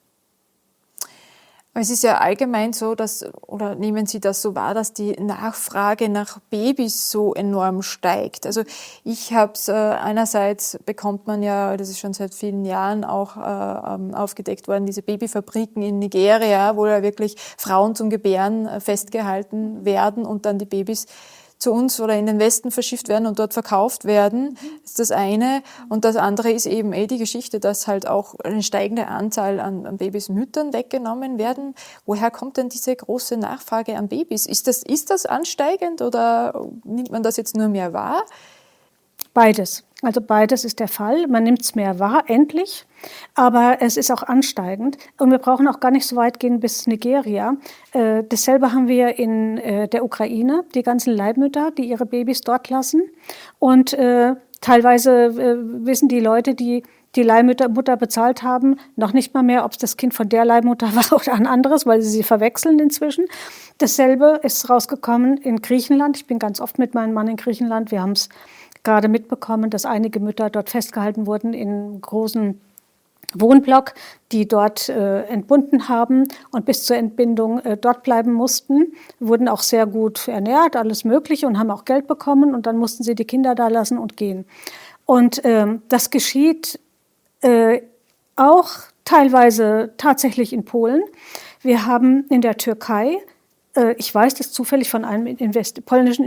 Es ist ja allgemein so, dass, oder nehmen Sie das so wahr, dass die Nachfrage nach Babys so enorm steigt. Also ich habe es, äh, einerseits bekommt man ja, das ist schon seit vielen Jahren auch äh, aufgedeckt worden, diese Babyfabriken in Nigeria, wo ja wirklich Frauen zum Gebären äh, festgehalten werden und dann die Babys zu uns oder in den Westen verschifft werden und dort verkauft werden. Das ist das eine. Und das andere ist eben eh die Geschichte, dass halt auch eine steigende Anzahl an, an Babys Müttern weggenommen werden. Woher kommt denn diese große Nachfrage an Babys? Ist das, ist das ansteigend oder nimmt man das jetzt nur mehr wahr?
Beides. Also beides ist der Fall. Man nimmt es mehr wahr, endlich. Aber es ist auch ansteigend. Und wir brauchen auch gar nicht so weit gehen bis Nigeria. Äh, dasselbe haben wir in äh, der Ukraine. Die ganzen Leihmütter, die ihre Babys dort lassen. Und äh, teilweise äh, wissen die Leute, die die Leihmutter Mutter bezahlt haben, noch nicht mal mehr, ob es das Kind von der Leihmutter war oder ein anderes, weil sie sie verwechseln inzwischen. Dasselbe ist rausgekommen in Griechenland. Ich bin ganz oft mit meinem Mann in Griechenland. Wir haben es gerade mitbekommen, dass einige Mütter dort festgehalten wurden in großen Wohnblock, die dort äh, entbunden haben und bis zur Entbindung äh, dort bleiben mussten, wurden auch sehr gut ernährt, alles Mögliche, und haben auch Geld bekommen, und dann mussten sie die Kinder da lassen und gehen. Und ähm, das geschieht äh, auch teilweise tatsächlich in Polen. Wir haben in der Türkei, äh, ich weiß das zufällig von einem Invest- polnischen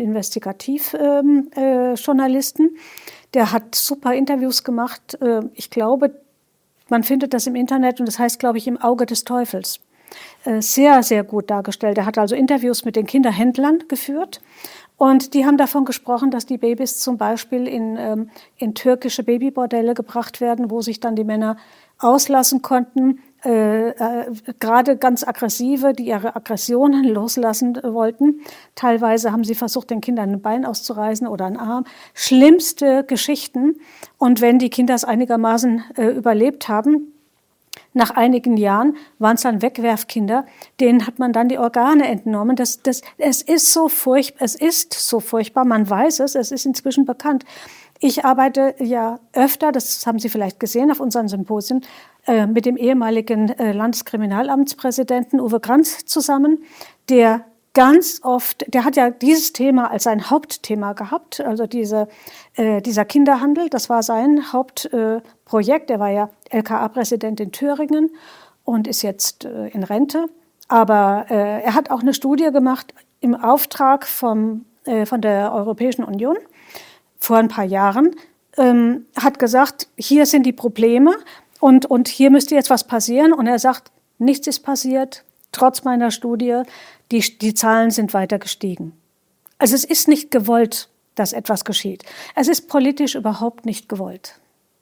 Investigativjournalisten, ähm, äh, der hat super Interviews gemacht. Äh, ich glaube, man findet das im Internet, und das heißt, glaube ich, im Auge des Teufels. Äh, sehr, sehr gut dargestellt. Er hat also Interviews mit den Kinderhändlern geführt. Und die haben davon gesprochen, dass die Babys zum Beispiel in, ähm, in türkische Babybordelle gebracht werden, wo sich dann die Männer auslassen konnten, äh, äh, gerade ganz aggressive, die ihre Aggressionen loslassen wollten. Teilweise haben sie versucht, den Kindern ein Bein auszureißen oder einen Arm. Schlimmste Geschichten. Und wenn die Kinder es einigermaßen äh, überlebt haben, nach einigen Jahren waren es dann Wegwerfkinder, denen hat man dann die Organe entnommen. Das, das, es ist so furchtbar, es ist so furchtbar, man weiß es, es ist inzwischen bekannt. Ich arbeite ja öfter, das haben Sie vielleicht gesehen auf unseren Symposien, äh, mit dem ehemaligen äh, Landeskriminalamtspräsidenten Uwe Granz zusammen, der ganz oft, der hat ja dieses Thema als sein Hauptthema gehabt, also diese, äh, dieser Kinderhandel, das war sein Hauptprojekt. Äh, er war ja L K A-Präsident in Thüringen und ist jetzt äh, in Rente. Aber äh, er hat auch eine Studie gemacht im Auftrag vom, äh, von der Europäischen Union vor ein paar Jahren, ähm, hat gesagt, hier sind die Probleme und, und hier müsste jetzt was passieren. Und er sagt, nichts ist passiert, trotz meiner Studie. Die, die Zahlen sind weiter gestiegen. Also es ist nicht gewollt, dass etwas geschieht. Es ist politisch überhaupt nicht gewollt.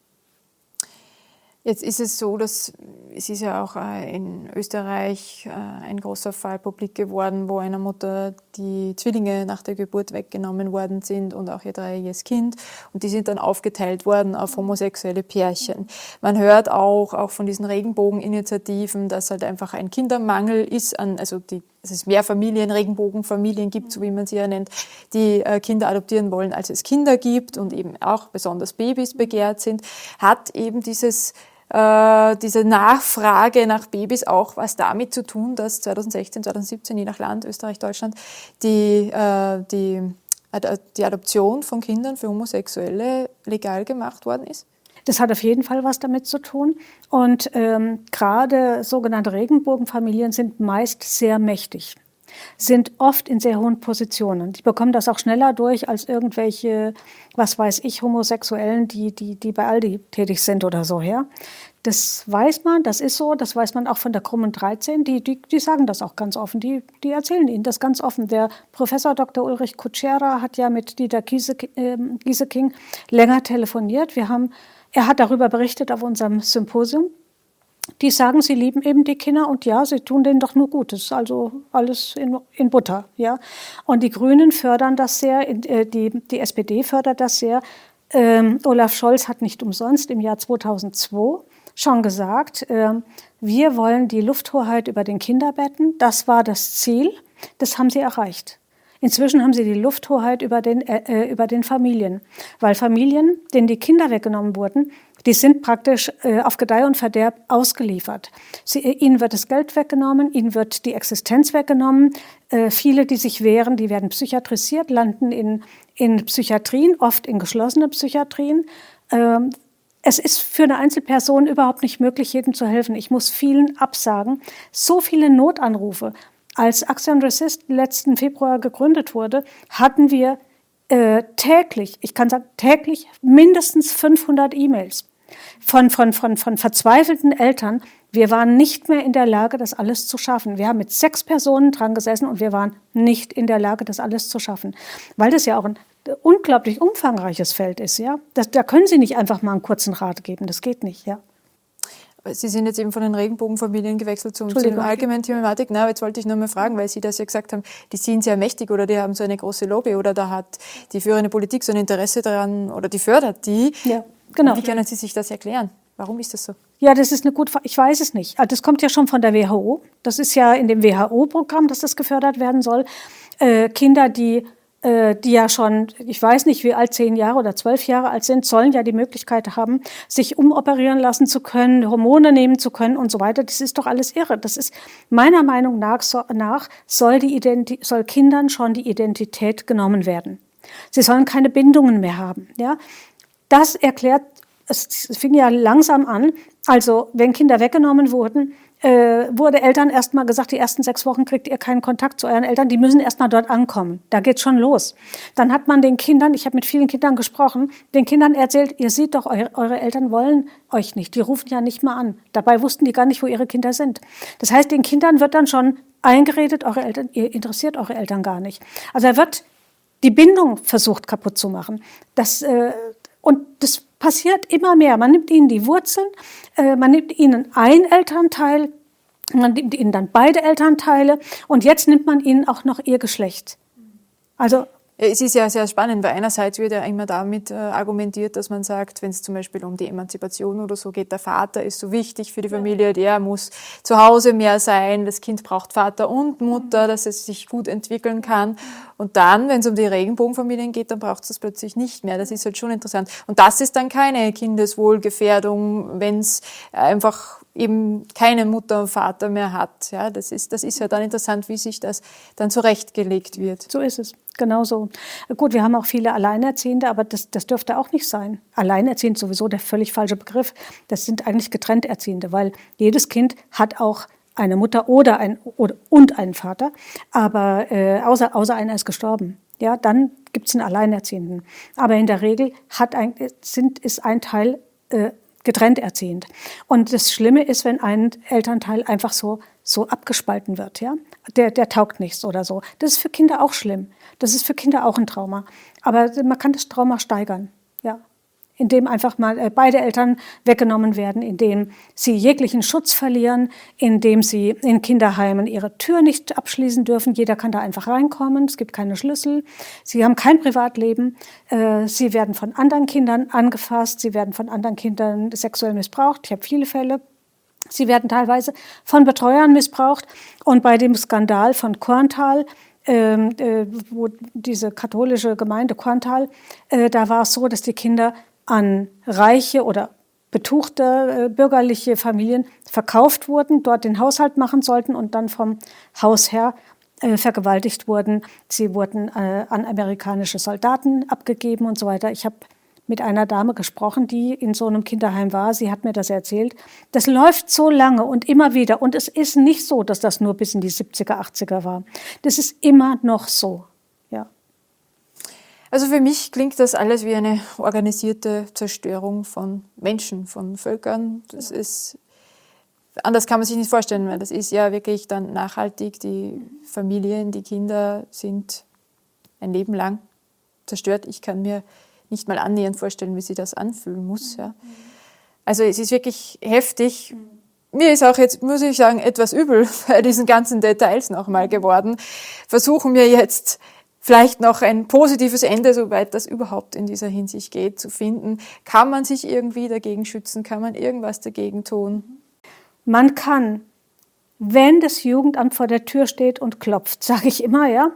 Jetzt ist es so, dass es ist ja auch in Österreich ein großer Fall publik geworden, wo einer Mutter die Zwillinge nach der Geburt weggenommen worden sind und auch ihr dreijähriges Kind. Und die sind dann aufgeteilt worden auf homosexuelle Pärchen. Man hört auch, auch von diesen Regenbogeninitiativen, dass halt einfach ein Kindermangel ist, an, also die, dass es mehr Familien, Regenbogenfamilien gibt, so wie man sie ja nennt, die Kinder adoptieren wollen, als es Kinder gibt und eben auch besonders Babys begehrt sind, hat eben dieses Äh, diese Nachfrage nach Babys auch was damit zu tun, dass zweitausendsechzehn, zweitausendsiebzehn, je nach Land, Österreich, Deutschland, die, äh, die, die Adoption von Kindern für Homosexuelle legal gemacht worden ist?
Das hat auf jeden Fall was damit zu tun. Und ähm, gerade sogenannte Regenbogenfamilien sind meist sehr mächtig, sind oft in sehr hohen Positionen. Die bekommen das auch schneller durch als irgendwelche, was weiß ich, Homosexuellen, die, die, die bei Aldi tätig sind oder so, ja. Das weiß man, das ist so, das weiß man auch von der Krummen dreizehn, die, die, die sagen das auch ganz offen, die, die erzählen Ihnen das ganz offen. Der Professor Doktor Ulrich Kutschera hat ja mit Dieter Giese, äh, Gieseking länger telefoniert. Wir haben, er hat darüber berichtet auf unserem Symposium. Die sagen, sie lieben eben die Kinder und ja, sie tun denen doch nur Gutes, also alles in, in Butter, ja. Und die Grünen fördern das sehr, die, die S P D fördert das sehr. Ähm, Olaf Scholz hat nicht umsonst im Jahr zweitausendzwei schon gesagt, äh, wir wollen die Lufthoheit über den Kinderbetten, das war das Ziel, das haben sie erreicht. Inzwischen haben sie die Lufthoheit über den, äh, über den Familien, weil Familien, denen die Kinder weggenommen wurden, die sind praktisch äh, auf Gedeih und Verderb ausgeliefert. Sie, ihnen wird das Geld weggenommen, ihnen wird die Existenz weggenommen. Äh, viele, die sich wehren, die werden psychiatrisiert, landen in, in Psychiatrien, oft in geschlossene Psychiatrien. Ähm, es ist für eine Einzelperson überhaupt nicht möglich, jedem zu helfen. Ich muss vielen absagen. So viele Notanrufe. Als Axiom Resist letzten Februar gegründet wurde, hatten wir äh, täglich, ich kann sagen täglich, mindestens fünfhundert E-Mails von, von, von, von verzweifelten Eltern. Wir waren nicht mehr in der Lage, das alles zu schaffen. Wir haben mit sechs Personen dran gesessen und wir waren nicht in der Lage, das alles zu schaffen. Weil das ja auch ein unglaublich umfangreiches Feld ist. Ja? Das, da können Sie nicht einfach mal einen kurzen Rat geben, das geht nicht, ja.
Sie sind jetzt eben von den Regenbogenfamilien gewechselt zu, zu der allgemeinen Thematik. Na, jetzt wollte ich nur mal fragen, weil Sie das ja gesagt haben, die sind sehr mächtig oder die haben so eine große Lobby oder da hat die führende Politik so ein Interesse daran oder die fördert die.
Ja, genau.
Wie können Sie sich das erklären? Warum ist das so?
Ja, das ist eine gute Frage. Ich weiß es nicht. Das kommt ja schon von der W H O. Das ist ja in dem W H O-Programm, dass das gefördert werden soll. Äh, Kinder, die die ja schon, ich weiß nicht, wie alt, zehn Jahre oder zwölf Jahre alt sind, sollen ja die Möglichkeit haben, sich umoperieren lassen zu können, Hormone nehmen zu können und so weiter. Das ist doch alles irre. Das ist meiner Meinung nach, so, nach soll, die Identi- soll Kindern schon die Identität genommen werden. Sie sollen keine Bindungen mehr haben. Ja, das erklärt, es fing ja langsam an. Also wenn Kinder weggenommen wurden, äh, wurde Eltern erst mal gesagt, die ersten sechs Wochen kriegt ihr keinen Kontakt zu euren Eltern, die müssen erst mal dort ankommen. Da geht's schon los. Dann hat man den Kindern, ich habe mit vielen Kindern gesprochen, den Kindern erzählt, ihr seht doch, eure, eure Eltern wollen euch nicht, die rufen ja nicht mal an. Dabei wussten die gar nicht, wo ihre Kinder sind. Das heißt, den Kindern wird dann schon eingeredet, eure Eltern, ihr interessiert eure Eltern gar nicht. Also er wird die Bindung versucht kaputt zu machen. Das, äh, Und das passiert immer mehr. Man nimmt ihnen die Wurzeln, äh, man nimmt ihnen ein Elternteil, man nimmt ihnen dann beide Elternteile und jetzt nimmt man ihnen auch noch ihr Geschlecht. Also
es ist ja sehr spannend, weil einerseits wird ja immer damit äh, argumentiert, dass man sagt, wenn es zum Beispiel um die Emanzipation oder so geht, der Vater ist so wichtig für die Familie, der muss zu Hause mehr sein, das Kind braucht Vater und Mutter, dass es sich gut entwickeln kann. Und dann, wenn es um die Regenbogenfamilien geht, dann braucht es das plötzlich nicht mehr. Das ist halt schon interessant. Und das ist dann keine Kindeswohlgefährdung, wenn es einfach eben keine Mutter und Vater mehr hat. Ja, das ist, das ist ja dann interessant, wie sich das dann zurechtgelegt wird.
So ist es. Genau so. Gut, wir haben auch viele Alleinerziehende, aber das, das dürfte auch nicht sein. Alleinerziehend ist sowieso der völlig falsche Begriff. Das sind eigentlich getrennt Erziehende, weil jedes Kind hat auch eine Mutter oder ein oder, und einen Vater, aber äh, außer, außer einer ist gestorben. Ja, dann gibt es einen Alleinerziehenden. Aber in der Regel hat ein, sind, ist ein Teil äh, getrennt erziehend. Und das Schlimme ist, wenn ein Elternteil einfach so, so abgespalten wird, ja. Der, der taugt nichts oder so. Das ist für Kinder auch schlimm. Das ist für Kinder auch ein Trauma. Aber man kann das Trauma steigern, ja. Indem einfach mal beide Eltern weggenommen werden, indem sie jeglichen Schutz verlieren, indem sie in Kinderheimen ihre Tür nicht abschließen dürfen. Jeder kann da einfach reinkommen, es gibt keine Schlüssel. Sie haben kein Privatleben, sie werden von anderen Kindern angefasst, sie werden von anderen Kindern sexuell missbraucht. Ich habe viele Fälle. Sie werden teilweise von Betreuern missbraucht. Und bei dem Skandal von Korntal, ähm, äh, wo diese katholische Gemeinde Korntal, äh, da war es so, dass die Kinder an reiche oder betuchte äh, bürgerliche Familien verkauft wurden, dort den Haushalt machen sollten und dann vom Hausherr äh, vergewaltigt wurden. Sie wurden äh, an amerikanische Soldaten abgegeben und so weiter. Ich habe mit einer Dame gesprochen, die in so einem Kinderheim war. Sie hat mir das erzählt. Das läuft so lange und immer wieder. Und es ist nicht so, dass das nur bis in die siebziger, achtziger war. Das ist immer noch so, ja.
Also für mich klingt das alles wie eine organisierte Zerstörung von Menschen, von Völkern. Das ist, anders kann man sich nicht vorstellen, weil das ist ja wirklich dann nachhaltig. Die Familien, die Kinder sind ein Leben lang zerstört. Ich kann mir nicht mal annähernd vorstellen, wie sich das anfühlen muss. Ja. Also es ist wirklich heftig. Mir ist auch jetzt, muss ich sagen, etwas übel bei diesen ganzen Details nochmal geworden. Versuchen wir jetzt vielleicht noch ein positives Ende, soweit das überhaupt in dieser Hinsicht geht, zu finden. Kann man sich irgendwie dagegen schützen? Kann man irgendwas dagegen tun?
Man kann, wenn das Jugendamt vor der Tür steht und klopft, sage ich immer, ja,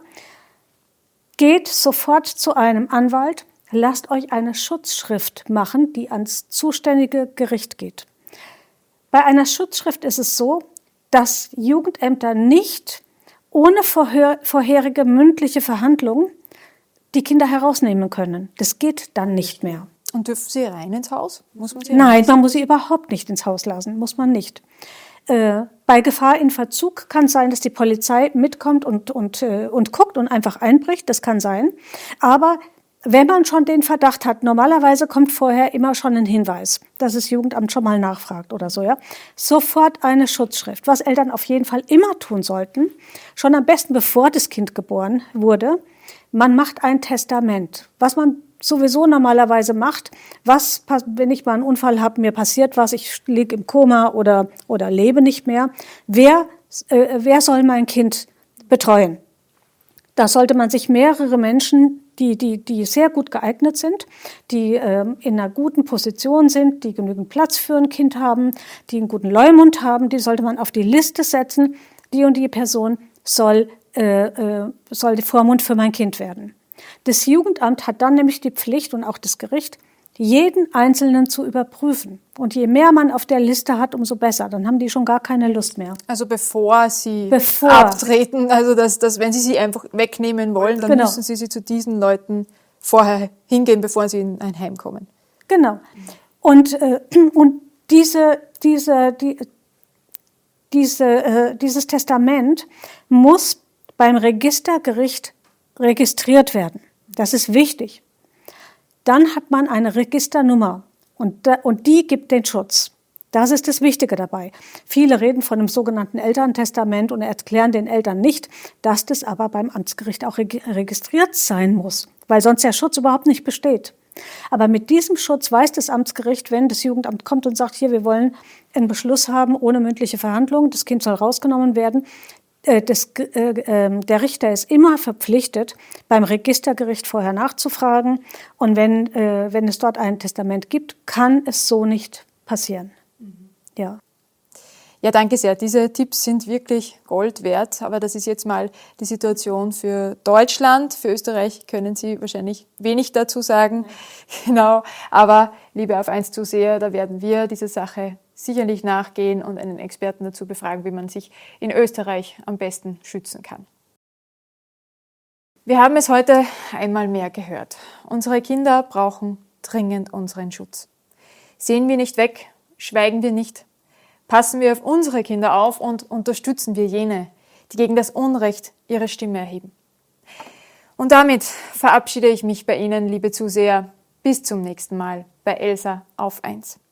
geht sofort zu einem Anwalt, lasst euch eine Schutzschrift machen, die ans zuständige Gericht geht. Bei einer Schutzschrift ist es so, dass Jugendämter nicht ohne vorher, vorherige mündliche Verhandlung die Kinder herausnehmen können. Das geht dann nicht mehr.
Und dürfen sie rein ins Haus? Muss man sie
Nein, man muss sie überhaupt nicht ins Haus lassen, muss man nicht. Äh, bei Gefahr in Verzug kann es sein, dass die Polizei mitkommt und, und, äh, und guckt und einfach einbricht, das kann sein. Aber wenn man schon den Verdacht hat, normalerweise kommt vorher immer schon ein Hinweis, dass das Jugendamt schon mal nachfragt oder so, ja. Sofort eine Schutzschrift. Was Eltern auf jeden Fall immer tun sollten, schon am besten bevor das Kind geboren wurde, man macht ein Testament. Was man sowieso normalerweise macht, was, wenn ich mal einen Unfall habe, mir passiert was, ich liege im Koma oder, oder lebe nicht mehr, wer, äh, wer soll mein Kind betreuen? Da sollte man sich mehrere Menschen, die, die, die sehr gut geeignet sind, die ähm, in einer guten Position sind, die genügend Platz für ein Kind haben, die einen guten Leumund haben, die sollte man auf die Liste setzen. Die und die Person soll, äh, äh, soll der Vormund für mein Kind werden. Das Jugendamt hat dann nämlich die Pflicht und auch das Gericht, jeden Einzelnen zu überprüfen. Und je mehr man auf der Liste hat, umso besser. Dann haben die schon gar keine Lust mehr.
Also bevor sie
bevor.
abtreten, also dass, dass wenn sie sie einfach wegnehmen wollen, dann
genau.
müssen sie sie zu diesen Leuten vorher hingehen, bevor sie in ein Heim kommen.
Genau. Und, äh, und diese, diese, die, diese, äh, dieses Testament muss beim Registergericht registriert werden. Das ist wichtig. Dann hat man eine Registernummer und, da, und die gibt den Schutz. Das ist das Wichtige dabei. Viele reden von einem sogenannten Elterntestament und erklären den Eltern nicht, dass das aber beim Amtsgericht auch registriert sein muss, weil sonst der Schutz überhaupt nicht besteht. Aber mit diesem Schutz weiß das Amtsgericht, wenn das Jugendamt kommt und sagt, hier, wir wollen einen Beschluss haben ohne mündliche Verhandlung, das Kind soll rausgenommen werden, Das, äh, der Richter ist immer verpflichtet, beim Registergericht vorher nachzufragen. Und wenn, äh, wenn es dort ein Testament gibt, kann es so nicht passieren. Mhm. Ja.
Ja, danke sehr. Diese Tipps sind wirklich Gold wert. Aber das ist jetzt mal die Situation für Deutschland. Für Österreich können Sie wahrscheinlich wenig dazu sagen. Mhm. Genau. Aber liebe Auf eins Zuseher, da werden wir diese Sache sicherlich nachgehen und einen Experten dazu befragen, wie man sich in Österreich am besten schützen kann. Wir haben es heute einmal mehr gehört. Unsere Kinder brauchen dringend unseren Schutz. Sehen wir nicht weg, schweigen wir nicht, passen wir auf unsere Kinder auf und unterstützen wir jene, die gegen das Unrecht ihre Stimme erheben. Und damit verabschiede ich mich bei Ihnen, liebe Zuseher, bis zum nächsten Mal bei Elsa auf eins.